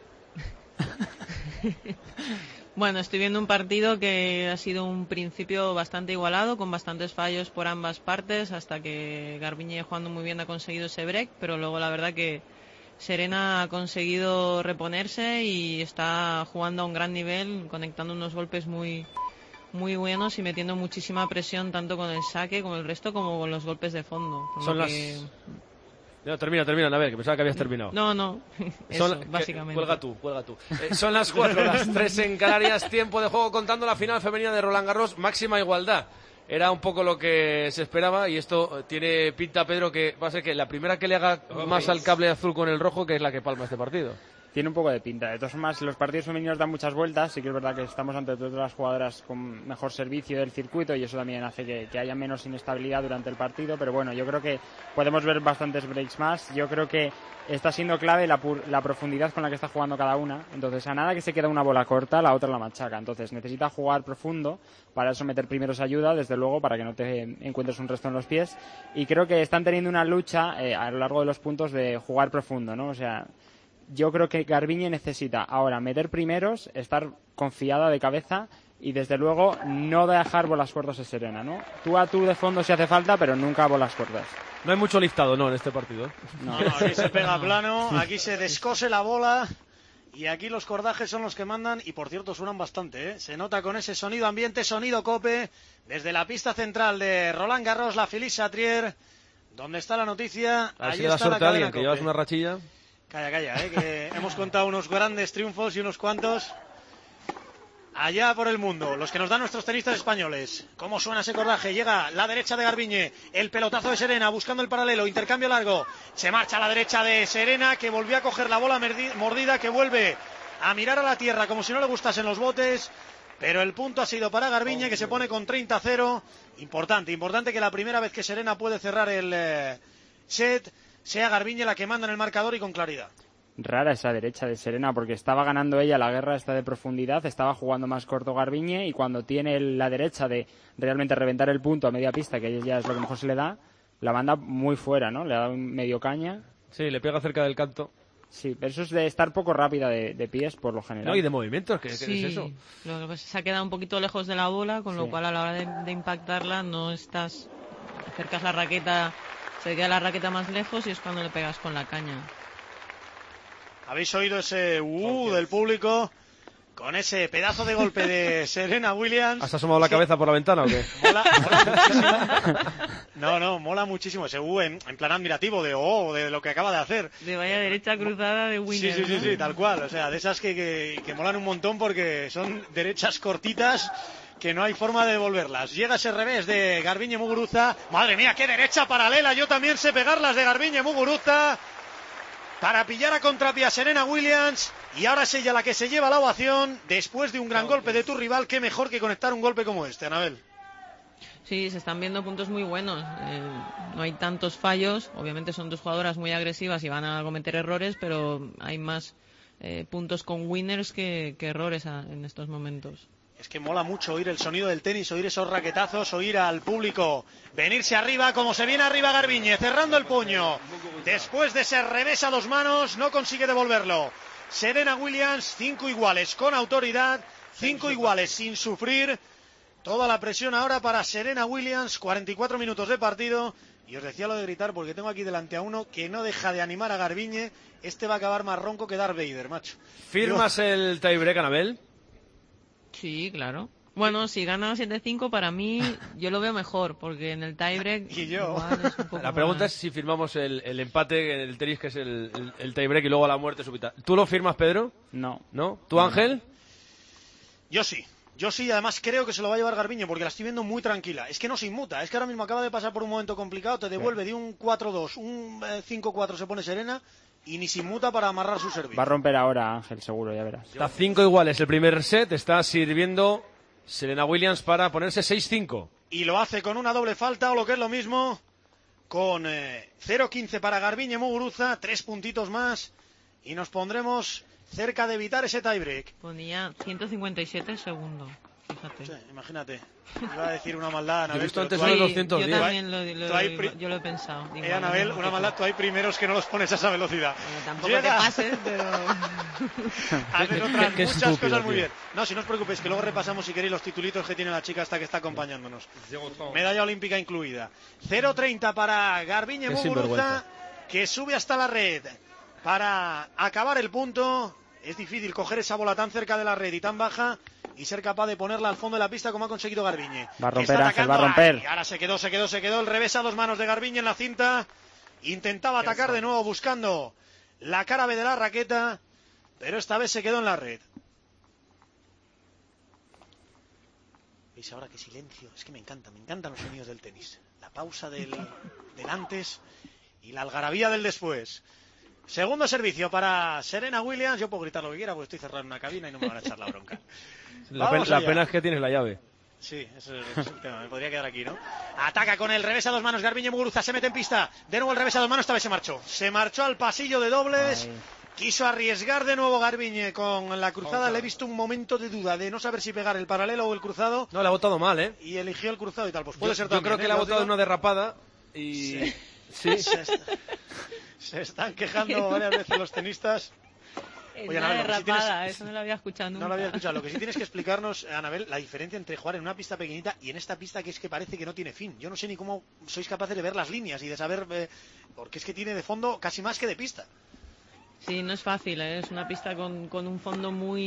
Bueno, estoy viendo un partido que ha sido un principio bastante igualado, con bastantes fallos por ambas partes, hasta que Garbiñe jugando muy bien ha conseguido ese break, pero luego la verdad que Serena ha conseguido reponerse y está jugando a un gran nivel, conectando unos golpes muy muy buenos y metiendo muchísima presión tanto con el saque, con el resto, como con los golpes de fondo. por Son lo las... que- No, termina, termina, Anabel, que pensaba que habías terminado. No, no, eso, Son- que- básicamente. Cuelga tú, cuelga tú. Eh, son las cuatro, las tres en Canarias, tiempo de juego contando la final femenina de Roland Garros, máxima igualdad. Era un poco lo que se esperaba y esto eh, tiene pinta, Pedro, que va a ser que la primera que le haga más al cable azul con el rojo, que es la que palma este partido. Tiene un poco de pinta. De todas formas, los partidos femeninos dan muchas vueltas. Sí que es verdad que estamos ante todas las jugadoras con mejor servicio del circuito y eso también hace que, que haya menos inestabilidad durante el partido. Pero bueno, yo creo que podemos ver bastantes breaks más. Yo creo que está siendo clave la, pur- la profundidad con la que está jugando cada una. Entonces, a nada que se queda una bola corta, la otra la machaca. Entonces, necesita jugar profundo. Para eso meter primeros ayuda, desde luego, para que no te encuentres un resto en los pies. Y creo que están teniendo una lucha eh, a lo largo de los puntos de jugar profundo, ¿no? O sea, yo creo que Garbiñe necesita ahora meter primeros, estar confiada de cabeza y desde luego no dejar bolas cortas a Serena, ¿no? Tú a tú de fondo si hace falta, pero nunca bolas cortas. No hay mucho liftado, ¿no?, en este partido. No, no, aquí se pega plano, aquí se descose la bola Y aquí los cordajes son los que mandan, y por cierto suenan bastante, ¿eh? Se nota con ese sonido ambiente, sonido cope, desde la pista central de Roland Garros, la Félix Satrier, donde está la noticia. A ver ahí si le da está la suerte a alguien, cadena que COPE. llevas una rachilla. Calla, calla, ¿eh? Que hemos contado unos grandes triunfos y unos cuantos allá por el mundo, los que nos dan nuestros tenistas españoles. ¿Cómo suena ese cordaje? Llega la derecha de Garbiñe, el pelotazo de Serena buscando el paralelo, intercambio largo, se marcha a la derecha de Serena, que volvió a coger la bola mordida, que vuelve a mirar a la tierra como si no le gustasen los botes, pero el punto ha sido para Garbiñe, que se pone con treinta a cero. Importante, importante que la primera vez que Serena puede cerrar el eh, set sea Garbiñe la que manda en el marcador y con claridad. Rara esa derecha de Serena, porque estaba ganando ella la guerra esta de profundidad, estaba jugando más corto Garbiñe, y cuando tiene la derecha de realmente reventar el punto a media pista, que ella es lo que mejor se le da, la manda muy fuera, ¿no? Le da un medio caña. Sí, le pega cerca del canto. Sí, pero eso es de estar poco rápida de, de pies, por lo general. No, y de movimientos, ¿qué, Sí, ¿qué es eso? Lo que pasa es que se ha quedado un poquito lejos de la bola, con lo Sí. cual a la hora de, de impactarla no estás... acercas la raqueta, se queda la raqueta más lejos y es cuando le pegas con la caña. ¿Habéis oído ese uh del público con ese pedazo de golpe de Serena Williams? ¿Has asomado la cabeza por la ventana o qué? Mola, mola muchísimo. No, no, mola muchísimo ese uh en, en plan admirativo de oh, de lo que acaba de hacer. De vaya derecha cruzada de Winner. Sí, sí, sí, ¿no? sí, tal cual. O sea, de esas que, que, que molan un montón porque son derechas cortitas que no hay forma de devolverlas. Llega ese revés de Garbiñe Muguruza. Madre mía, qué derecha paralela. Yo también sé pegarlas de Garbiñe Muguruza para pillar a contrapié a Serena Williams, y ahora es ella la que se lleva la ovación después de un gran golpe de tu rival. Qué mejor que conectar un golpe como este, Anabel. Sí, se están viendo puntos muy buenos. Eh, no hay tantos fallos. Obviamente son dos jugadoras muy agresivas y van a cometer errores, pero hay más eh, puntos con winners que, que errores a, en estos momentos. Es que mola mucho oír el sonido del tenis, oír esos raquetazos, oír al público venirse arriba, como se viene arriba Garbiñe, cerrando el puño. Después de ese revés a dos manos, no consigue devolverlo. Serena Williams, cinco iguales con autoridad, cinco iguales sin sufrir. Toda la presión ahora para Serena Williams, cuarenta y cuatro minutos de partido. Y os decía lo de gritar porque tengo aquí delante a uno que no deja de animar a Garbiñe. Este va a acabar más ronco que Darth Vader, macho. ¿Firmas Yo... el tiebreak, Anabel? Sí, claro. Bueno, si gana siete cinco, para mí yo lo veo mejor, porque en el tiebreak... Y yo. La pregunta es si firmamos el, el empate en el tenis, que es el, el, el tiebreak, y luego la muerte súbita. ¿Tú lo firmas, Pedro? No. ¿No? ¿Tú, Ángel? Yo sí. Yo sí, además creo que se lo va a llevar Garbiñe porque la estoy viendo muy tranquila. Es que no se inmuta, es que ahora mismo acaba de pasar por un momento complicado, te devuelve de un cuatro dos, un cinco cuatro se pone Serena y ni se inmuta para amarrar su servicio. Va a romper ahora, Ángel, seguro, ya verás. Está cinco iguales el primer set, está sirviendo Serena Williams para ponerse seis cinco. Y lo hace con una doble falta, o lo que es lo mismo, con eh, cero quince para Garbiñe Muguruza, tres puntitos más, y nos pondremos cerca de evitar ese tiebreak. Ponía ciento cincuenta y siete segundos, fíjate. Sí, imagínate. Iba a decir una maldad, Anabel. He visto antes tú unos hay- doscientos diez. Yo también lo, lo- tú hay pri- yo lo he pensado. Digo, Eh, Anabel, no, una no, maldad, tú hay primeros que no los pones a esa velocidad. Tampoco Llega- te pases, pero... Haces Qué- otras qué- qué muchas estúpido, cosas muy tío. bien. No, si no os preocupéis, que luego repasamos si queréis los titulitos que tiene la chica hasta que está acompañándonos. Medalla olímpica incluida. cero treinta para Garbiñe Qué Muguruza, sinvergüenza. que sube hasta la red para acabar el punto. Es difícil coger esa bola tan cerca de la red y tan baja y ser capaz de ponerla al fondo de la pista como ha conseguido Garbiñe. Va a Que romper, está Ángel, va a atacando. romper. Ay, ahora se quedó, se quedó, se quedó el revés a dos manos de Garbiñe en la cinta. Intentaba atacar de nuevo buscando la cara B de la raqueta, pero esta vez se quedó en la red. ¿Veis ahora qué silencio? Es que me encanta, me encantan los sonidos del tenis. La pausa del, del antes y la algarabía del después. Segundo servicio para Serena Williams. Yo puedo gritar lo que quiera porque estoy cerrado en una cabina y no me van a echar la bronca. La, Vamos pen- la allá. pena es que tienes la llave. Sí, eso es el tema. Me podría quedar aquí, ¿no? Ataca con el revés a dos manos. Garbiñe Muguruza se mete en pista. De nuevo el revés a dos manos. Esta vez se marchó. Se marchó al pasillo de dobles. Ay. Quiso arriesgar de nuevo Garbiñe con la cruzada. Le he visto un momento de duda de no saber si pegar el paralelo o el cruzado. No, le ha botado mal, ¿eh? Y eligió el cruzado y tal. Pues puede yo, ser yo también. creo que ¿eh? le ha Ya os botado digo. una derrapada y... Sí. Sí. Se, est- se están quejando varias veces los tenistas. Es Oye, una Anabel, lo que sí tienes- derrapada, eso no lo había escuchado nunca. No lo había escuchado. Lo que sí tienes que explicarnos, Anabel, la diferencia entre jugar en una pista pequeñita y en esta pista que es que parece que no tiene fin. Yo no sé ni cómo sois capaces de ver las líneas y de saber... eh, porque es que tiene de fondo casi más que de pista. Sí, no es fácil, ¿eh? Es una pista con, con un fondo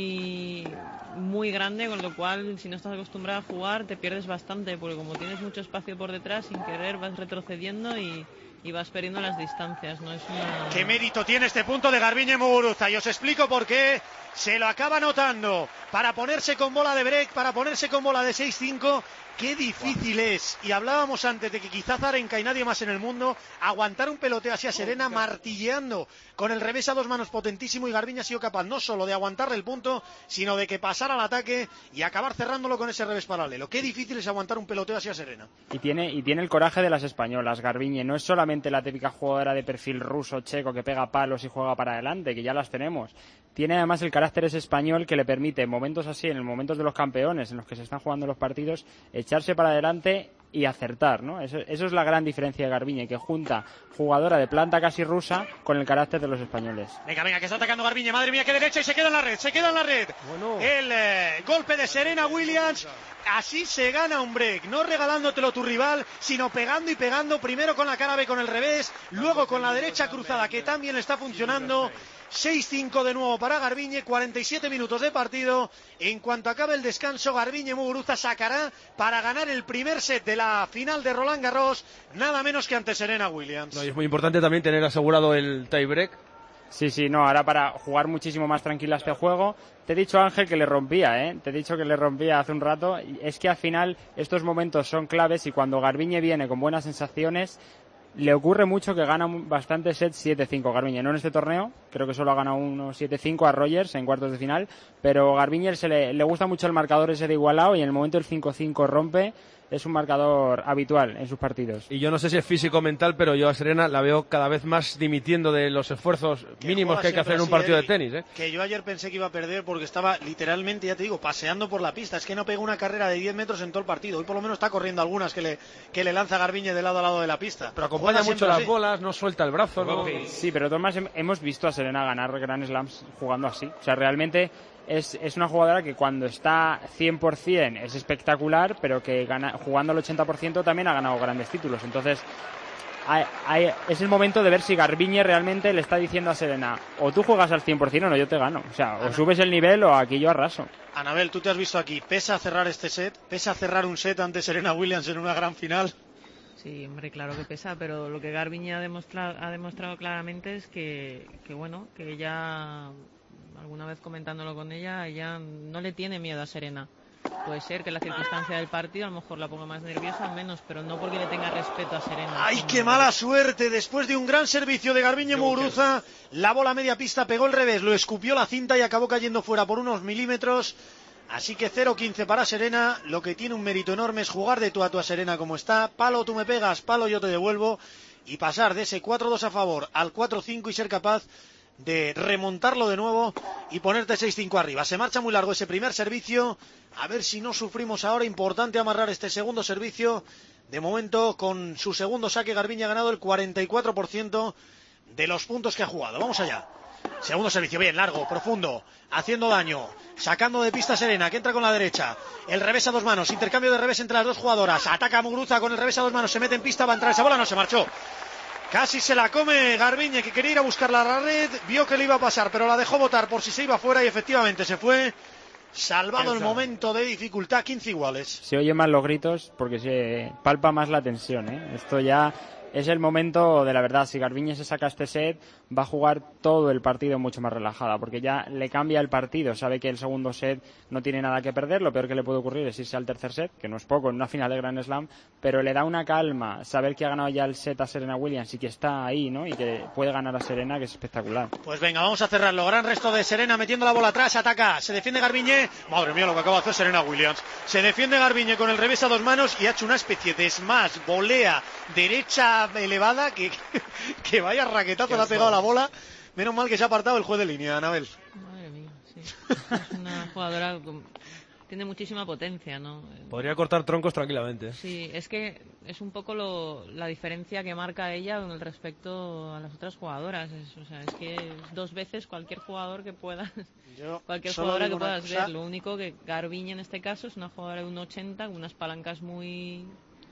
muy muy grande, con lo cual si no estás acostumbrado a jugar te pierdes bastante, porque como tienes mucho espacio por detrás, sin querer vas retrocediendo y, y vas perdiendo las distancias, ¿no? Es una... ¿Qué mérito tiene este punto de Garbiñe Muguruza? Y os explico por qué. Se lo acaba anotando para ponerse con bola de break, para ponerse con bola de seis cinco. Qué difícil es, y hablábamos antes de que quizá Zarenka y nadie más en el mundo aguantar un peloteo así a Serena, martilleando con el revés a dos manos potentísimo, y Garbiñe ha sido capaz no solo de aguantarle el punto, sino de que pasara al ataque y acabar cerrándolo con ese revés paralelo. Qué difícil es aguantar un peloteo así a Serena. Y tiene, y tiene el coraje de las españolas, Garbiñe. No es solamente la típica jugadora de perfil ruso, checo, que pega palos y juega para adelante, que ya las tenemos. Tiene además el carácter ese español que le permite en momentos así, en los momentos de los campeones, en los que se están jugando los partidos, echarse para adelante y acertar, ¿no? Eso, eso es la gran diferencia de Garbiñe, que junta jugadora de planta casi rusa con el carácter de los españoles. Venga, venga, que está atacando Garbiñe, madre mía, qué derecha, y se queda en la red, se queda en la red. Bueno. El eh, golpe de Serena Williams, así se gana un break, no regalándotelo tu rival, sino pegando y pegando, primero con la cara B con el revés, luego con la derecha cruzada, que también está funcionando. seis cinco de nuevo para Garbiñe, cuarenta y siete minutos de partido. En cuanto acabe el descanso, Garbiñe Muguruza sacará para ganar el primer set de la final de Roland Garros, nada menos que ante Serena Williams. No, y es muy importante también tener asegurado el tiebreak. Sí, sí, no, ahora para jugar muchísimo más tranquila este juego. Te he dicho, Ángel, que le rompía, ¿eh? Te he dicho que le rompía hace un rato. Es que al final estos momentos son claves, y cuando Garbiñe viene con buenas sensaciones, le ocurre mucho que gana bastante set siete cinco Garbiñe, no en este torneo, creo que solo ha ganado uno siete cinco a Rogers en cuartos de final, pero Garbiñe se le, le gusta mucho el marcador ese de igualado, y en el momento el cinco cinco rompe. Es un marcador habitual en sus partidos. Y yo no sé si es físico o mental, pero yo a Serena la veo cada vez más dimitiendo de los esfuerzos que mínimos que hay que hacer en un partido de tenis, ¿eh? Que yo ayer pensé que iba a perder porque estaba literalmente, ya te digo, paseando por la pista. Es que no pegó una carrera de diez metros en todo el partido. Hoy por lo menos está corriendo algunas que le, que le lanza Garbiñe de lado a lado de la pista. Pero acompaña mucho las bolas, no suelta el brazo, ¿no? Sí, pero además hemos visto a Serena ganar Grand Slams jugando así. O sea, realmente... Es, es una jugadora que cuando está cien por ciento es espectacular, pero que gana, jugando al ochenta por ciento también ha ganado grandes títulos. Entonces, hay, hay, es el momento de ver si Garbiñe realmente le está diciendo a Serena: o tú juegas al cien por ciento o no, yo te gano. O sea, o subes el nivel o aquí yo arraso. Anabel, tú te has visto aquí. ¿Pesa cerrar este set? ¿Pesa cerrar un set ante Serena Williams en una gran final? Sí, hombre, claro que pesa, pero lo que Garbiñe ha demostrado, ha demostrado claramente es que, que, bueno, que ella... alguna vez comentándolo con ella, ella no le tiene miedo a Serena. Puede ser que la circunstancia del partido a lo mejor la ponga más nerviosa o menos, pero no porque le tenga respeto a Serena. ¡Ay, qué mala suerte! Después de un gran servicio de Garbiñe Muguruza, la bola a media pista pegó el revés, lo escupió la cinta y acabó cayendo fuera por unos milímetros. Así que cero quince para Serena. Lo que tiene un mérito enorme es jugar de tú a tú a Serena como está. Palo tú me pegas, palo yo te devuelvo. Y pasar de ese cuatro dos a favor al cuatro cinco y ser capaz de remontarlo de nuevo y ponerte seis cinco arriba. Se marcha muy largo ese primer servicio, a ver si no sufrimos ahora. Importante amarrar este segundo servicio. De momento, con su segundo saque, Garbiñe ha ganado el cuarenta y cuatro por ciento de los puntos que ha jugado. Vamos allá. Segundo servicio, bien, largo, profundo, haciendo daño, sacando de pista Serena, que entra con la derecha. El revés a dos manos, intercambio de revés entre las dos jugadoras. Ataca Muguruza con el revés a dos manos, se mete en pista, va a entrar esa bola, no se marchó. Casi se la come Garbiñe, que quería ir a buscarla a la red, vio que le iba a pasar, pero la dejó botar por si se iba fuera y efectivamente se fue. Salvado el momento de dificultad, quince iguales. Se oyen más los gritos porque se palpa más la tensión, ¿eh? Esto ya es el momento de la verdad. Si Garbiñe se saca este set, va a jugar todo el partido mucho más relajada, porque ya le cambia el partido. Sabe que el segundo set no tiene nada que perder. Lo peor que le puede ocurrir es irse al tercer set, que no es poco en una final de Grand Slam, pero le da una calma saber que ha ganado ya el set a Serena Williams y que está ahí, ¿no? Y que puede ganar a Serena, que es espectacular. Pues venga, vamos a cerrarlo. Gran resto de Serena metiendo la bola atrás, ataca, se defiende Garbiñe. Madre mía lo que acaba de hacer Serena Williams. Se defiende Garbiñe con el revés a dos manos y ha hecho una especie de smash, volea, derecha elevada, que, que vaya raquetazo le ha pegado la bola. Menos mal que se ha apartado el juez de línea, Anabel. Madre mía, sí. Es una jugadora con... tiene muchísima potencia, ¿no? Podría cortar troncos tranquilamente. Sí, es que es un poco lo, la diferencia que marca ella con el respecto a las otras jugadoras. Es, o sea, es que es dos veces cualquier jugador que puedas, Yo cualquier solo jugadora que digo una puedas cosa. ver. Lo único que Garbiñe en este caso es una jugadora de un ochenta con unas palancas muy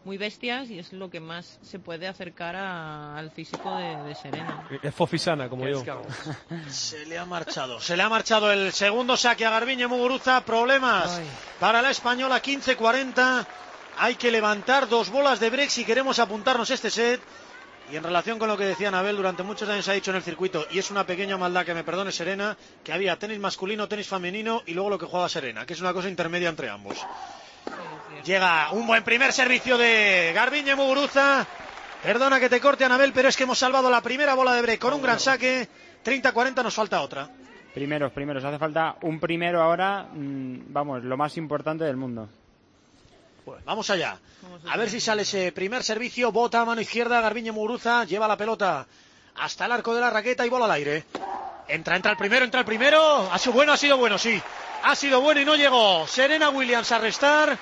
muy bestias y es lo que más se puede acercar a, al físico de, de Serena. Es fofisana, como yo. Se le ha marchado, se le ha marchado el segundo saque a Garbiñe Muguruza. Problemas Ay. para la española, quince cuarenta. Hay que levantar dos bolas de break si queremos apuntarnos este set. Y en relación con lo que decía Anabel, durante muchos años se ha dicho en el circuito, y es una pequeña maldad, que me perdone Serena, que había tenis masculino, tenis femenino y luego lo que juega Serena, que es una cosa intermedia entre ambos. Llega un buen primer servicio de Garbiñe Muguruza. Perdona que te corte, Anabel, pero es que hemos salvado la primera bola de break con un gran saque. treinta cuarenta, nos falta otra. Primeros, primeros, hace falta un primero ahora, mmm, vamos, lo más importante del mundo. Pues vamos allá, a ver si sale ese primer servicio. Bota a mano izquierda, Garbiñe Muguruza lleva la pelota hasta el arco de la raqueta y bola al aire. Entra, entra el primero, entra el primero. Ha sido bueno, ha sido bueno, sí. Ha sido bueno y no llegó. Serena Williams a restar.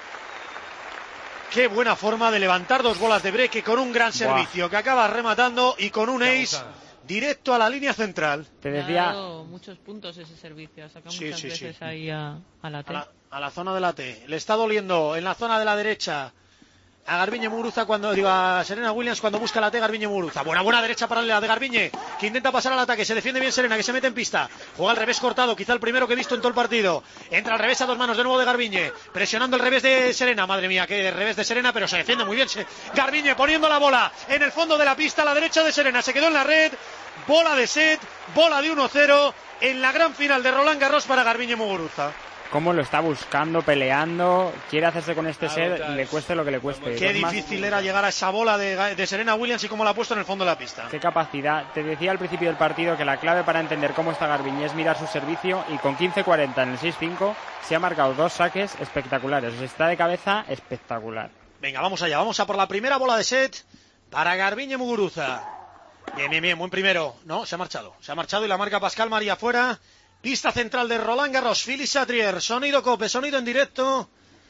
Qué buena forma de levantar dos bolas de break con un gran servicio. Buah. Que acaba rematando y con un ace directo a la línea central. Te decía... Ha dado muchos puntos ese servicio. Ha sacado sí, muchas sí, veces sí. ahí a, a la T. A la, a la zona de la T. Le está doliendo en la zona de la derecha a Garbiñe Muguruza cuando digo a Serena Williams cuando busca la T. Garbiñe Muguruza. Buena, buena derecha paralela de Garbiñe, que intenta pasar al ataque. Se defiende bien Serena, que se mete en pista. Juega al revés cortado, quizá el primero que he visto en todo el partido. Entra al revés a dos manos de nuevo de Garbiñe, presionando el revés de Serena. Madre mía, que revés de Serena, pero se defiende muy bien Garbiñe, poniendo la bola en el fondo de la pista a la derecha de Serena. Se quedó en la red. Bola de set, bola de uno cero en la gran final de Roland Garros para Garbiñe Muguruza. Cómo lo está buscando, peleando, quiere hacerse con este set, le cueste lo que le cueste. Qué difícil era llegar a esa bola de, de Serena Williams y cómo la ha puesto en el fondo de la pista. Qué capacidad. Te decía al principio del partido que la clave para entender cómo está Garbiñe es mirar su servicio, y con quince cuarenta en el seis cinco se ha marcado dos saques espectaculares. O sea, está de cabeza espectacular. Venga, vamos allá, vamos a por la primera bola de set para Garbiñe Muguruza. Bien, bien, bien, buen primero. No, se ha marchado. Se ha marchado y la marca Pascal María fuera. Pista central de Roland Garros, Philippe Chatrier. Sonido Cope, sonido en directo.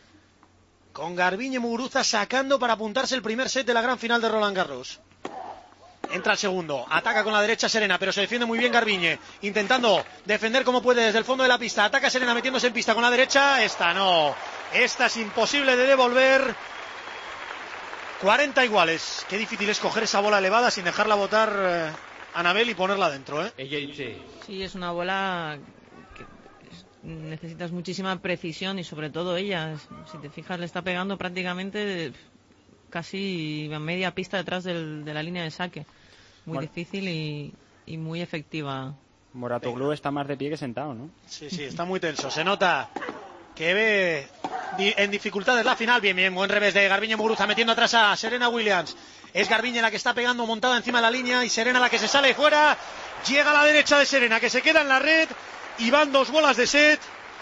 Con Garbiñe Muguruza sacando para apuntarse el primer set de la gran final de Roland Garros. Entra el segundo. Ataca con la derecha Serena, pero se defiende muy bien Garbiñe. Intentando defender como puede desde el fondo de la pista. Ataca Serena metiéndose en pista con la derecha. Esta no. Esta es imposible de devolver. cuarenta iguales. Qué difícil es coger esa bola elevada sin dejarla botar eh, Anabel y ponerla dentro, ¿eh? Sí, es una bola que necesitas muchísima precisión y sobre todo ella, si te fijas, le está pegando prácticamente casi a media pista detrás del, de la línea de saque. Muy bueno. difícil y, y muy efectiva. Mouratoglou está más de pie que sentado, ¿no? Sí, sí, está muy tenso. Se nota que ve en dificultades la final. Bien, bien, buen revés de Garbiñe Muguruza metiendo atrás a Serena Williams. Es Garbiñe la que está pegando montada encima de la línea y Serena la que se sale fuera. Llega a la derecha de Serena, que se queda en la red y van dos bolas de set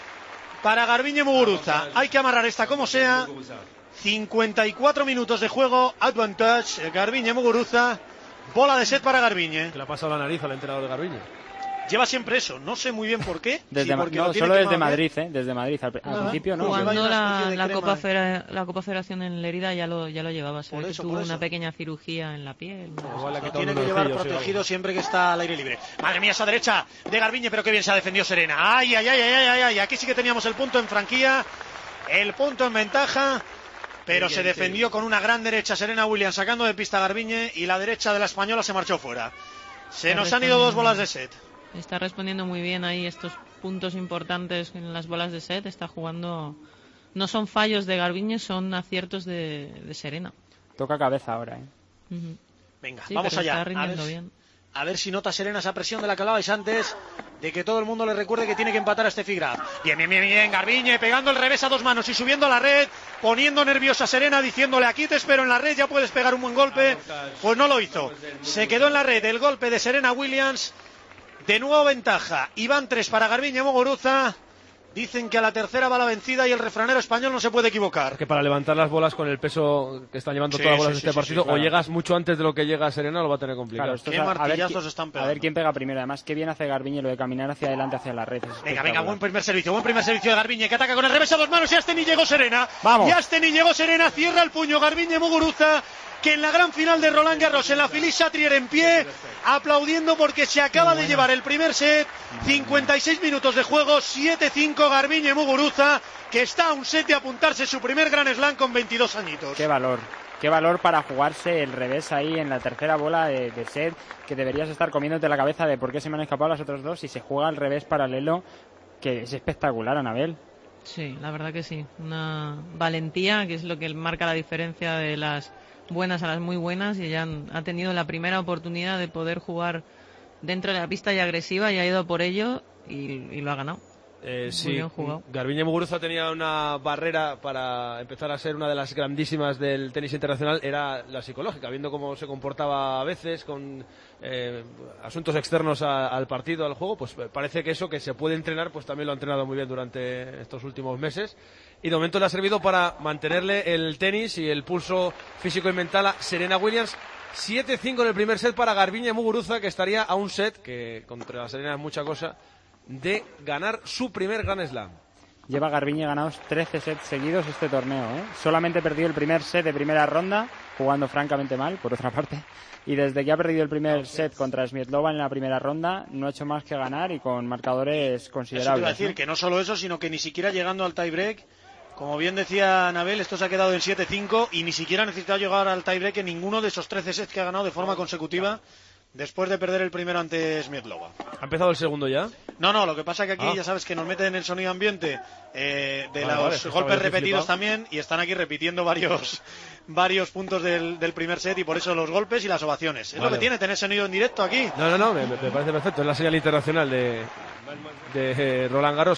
para Garbiñe Muguruza. Hay que amarrar esta como sea. cincuenta y cuatro minutos de juego, advantage Garbiñe Muguruza. Bola de set para Garbiñe. Que le ha pasado la nariz al entrenador de Garbiñe. Lleva siempre eso, no sé muy bien por qué. Desde sí, porque no, solo desde Madrid, ¿eh? Desde Madrid. Al, al principio no. Cuando la, la, Copa Fera, la Copa Federación en Lerida ya lo, ya lo llevaba. Por eso, tuvo por una pequeña cirugía en la piel. No, igual que tiene que llevar protegido siempre que está al aire libre. Madre mía, esa derecha de Garbiñe, pero qué bien se ha defendido Serena. Ay, ay, ay, ay, ay, ay. Aquí sí que teníamos el punto en franquía, el punto en ventaja. Pero se defendió con una gran derecha Serena Williams sacando de pista a Garbiñe y la derecha de la española se marchó fuera. Se nos han ido dos bolas de set. Está respondiendo muy bien ahí estos puntos importantes en las bolas de set. Está jugando... No son fallos de Garbiñe, son aciertos de, de Serena. Toca cabeza ahora, ¿eh? Uh-huh. Venga, sí, vamos allá. Está rindiendo a ver, bien. A ver si nota Serena esa presión de la que hablabais antes, de que todo el mundo le recuerde que tiene que empatar a este Graf. Bien, bien, bien, bien, Garbiñe pegando el revés a dos manos y subiendo a la red, poniendo nerviosa a Serena, diciéndole aquí te espero en la red, ya puedes pegar un buen golpe. Pues no lo hizo. Se quedó en la red el golpe de Serena Williams. De nuevo ventaja, y van tres para Garbiñe Muguruza. Dicen que a la tercera va la vencida y el refranero español no se puede equivocar. Que para levantar las bolas con el peso que están llevando sí, todas las bolas sí, de este sí, partido, sí, claro. O llegas mucho antes de lo que llega Serena, lo va a tener complicado. Claro, esto qué es a, martillazos a ver, están pegando. A ver quién pega primero. Además, qué bien hace Garbiñe lo de caminar hacia adelante, hacia la red. Venga, venga, buen primer servicio, buen primer servicio de Garbiñe, que ataca con el revés a dos manos y hasta ni llegó Serena. Vamos. Y hasta ni llegó Serena, cierra el puño Garbiñe Muguruza, que en la gran final de Roland Garros, en la Philippe Chatrier en pie, aplaudiendo porque se acaba de llevar el primer set. cincuenta y seis minutos de juego, siete cinco Garbiñe Muguruza, que está a un set de apuntarse su primer Grand Slam con veintidós añitos. Qué valor. qué valor para jugarse el revés ahí en la tercera bola de, de set, que deberías estar comiéndote la cabeza de por qué se me han escapado las otras dos y se juega al revés paralelo, que es espectacular, Anabel. Sí, la verdad que sí. Una valentía, que es lo que marca la diferencia de las buenas a las muy buenas, y ella han, ha tenido la primera oportunidad de poder jugar dentro de la pista y agresiva y ha ido por ello y, y lo ha ganado. Eh, Muy sí, bien jugado. Garbiñe Muguruza tenía una barrera para empezar a ser una de las grandísimas del tenis internacional, era la psicológica, viendo cómo se comportaba a veces con eh, asuntos externos a, al partido, al juego, pues parece que eso que se puede entrenar, pues también lo ha entrenado muy bien durante estos últimos meses, y de momento le ha servido para mantenerle el tenis y el pulso físico y mental a Serena Williams. siete cinco en el primer set para Garbiñe Muguruza, que estaría a un set, que contra la Serena es mucha cosa, de ganar su primer Grand Slam. Lleva Garbiñe ganados trece sets seguidos este torneo, ¿eh? Solamente perdió el primer set de primera ronda, jugando francamente mal, por otra parte. Y desde que ha perdido el primer set contra Smietlova en la primera ronda, no ha hecho más que ganar y con marcadores considerables. Eso te iba a decir, ¿no? que no solo eso, sino que ni siquiera llegando al tiebreak, como bien decía Anabel, esto se ha quedado en siete cinco y ni siquiera ha necesitado llegar al tiebreak en ninguno de esos trece sets que ha ganado de forma consecutiva después de perder el primero ante Smietlova. ¿Ha empezado el segundo ya? No, no, lo que pasa es que aquí Ah. ya sabes que nos meten el sonido ambiente eh, de Vale, los vale, estaba golpes yo repetidos flipado. también, y están aquí repitiendo varios varios puntos del, del primer set, y por eso los golpes y las ovaciones. Es Vale. lo que tiene tener sonido en directo aquí. No, no, no, me, me parece perfecto, es la señal internacional de, de eh, Roland Garros.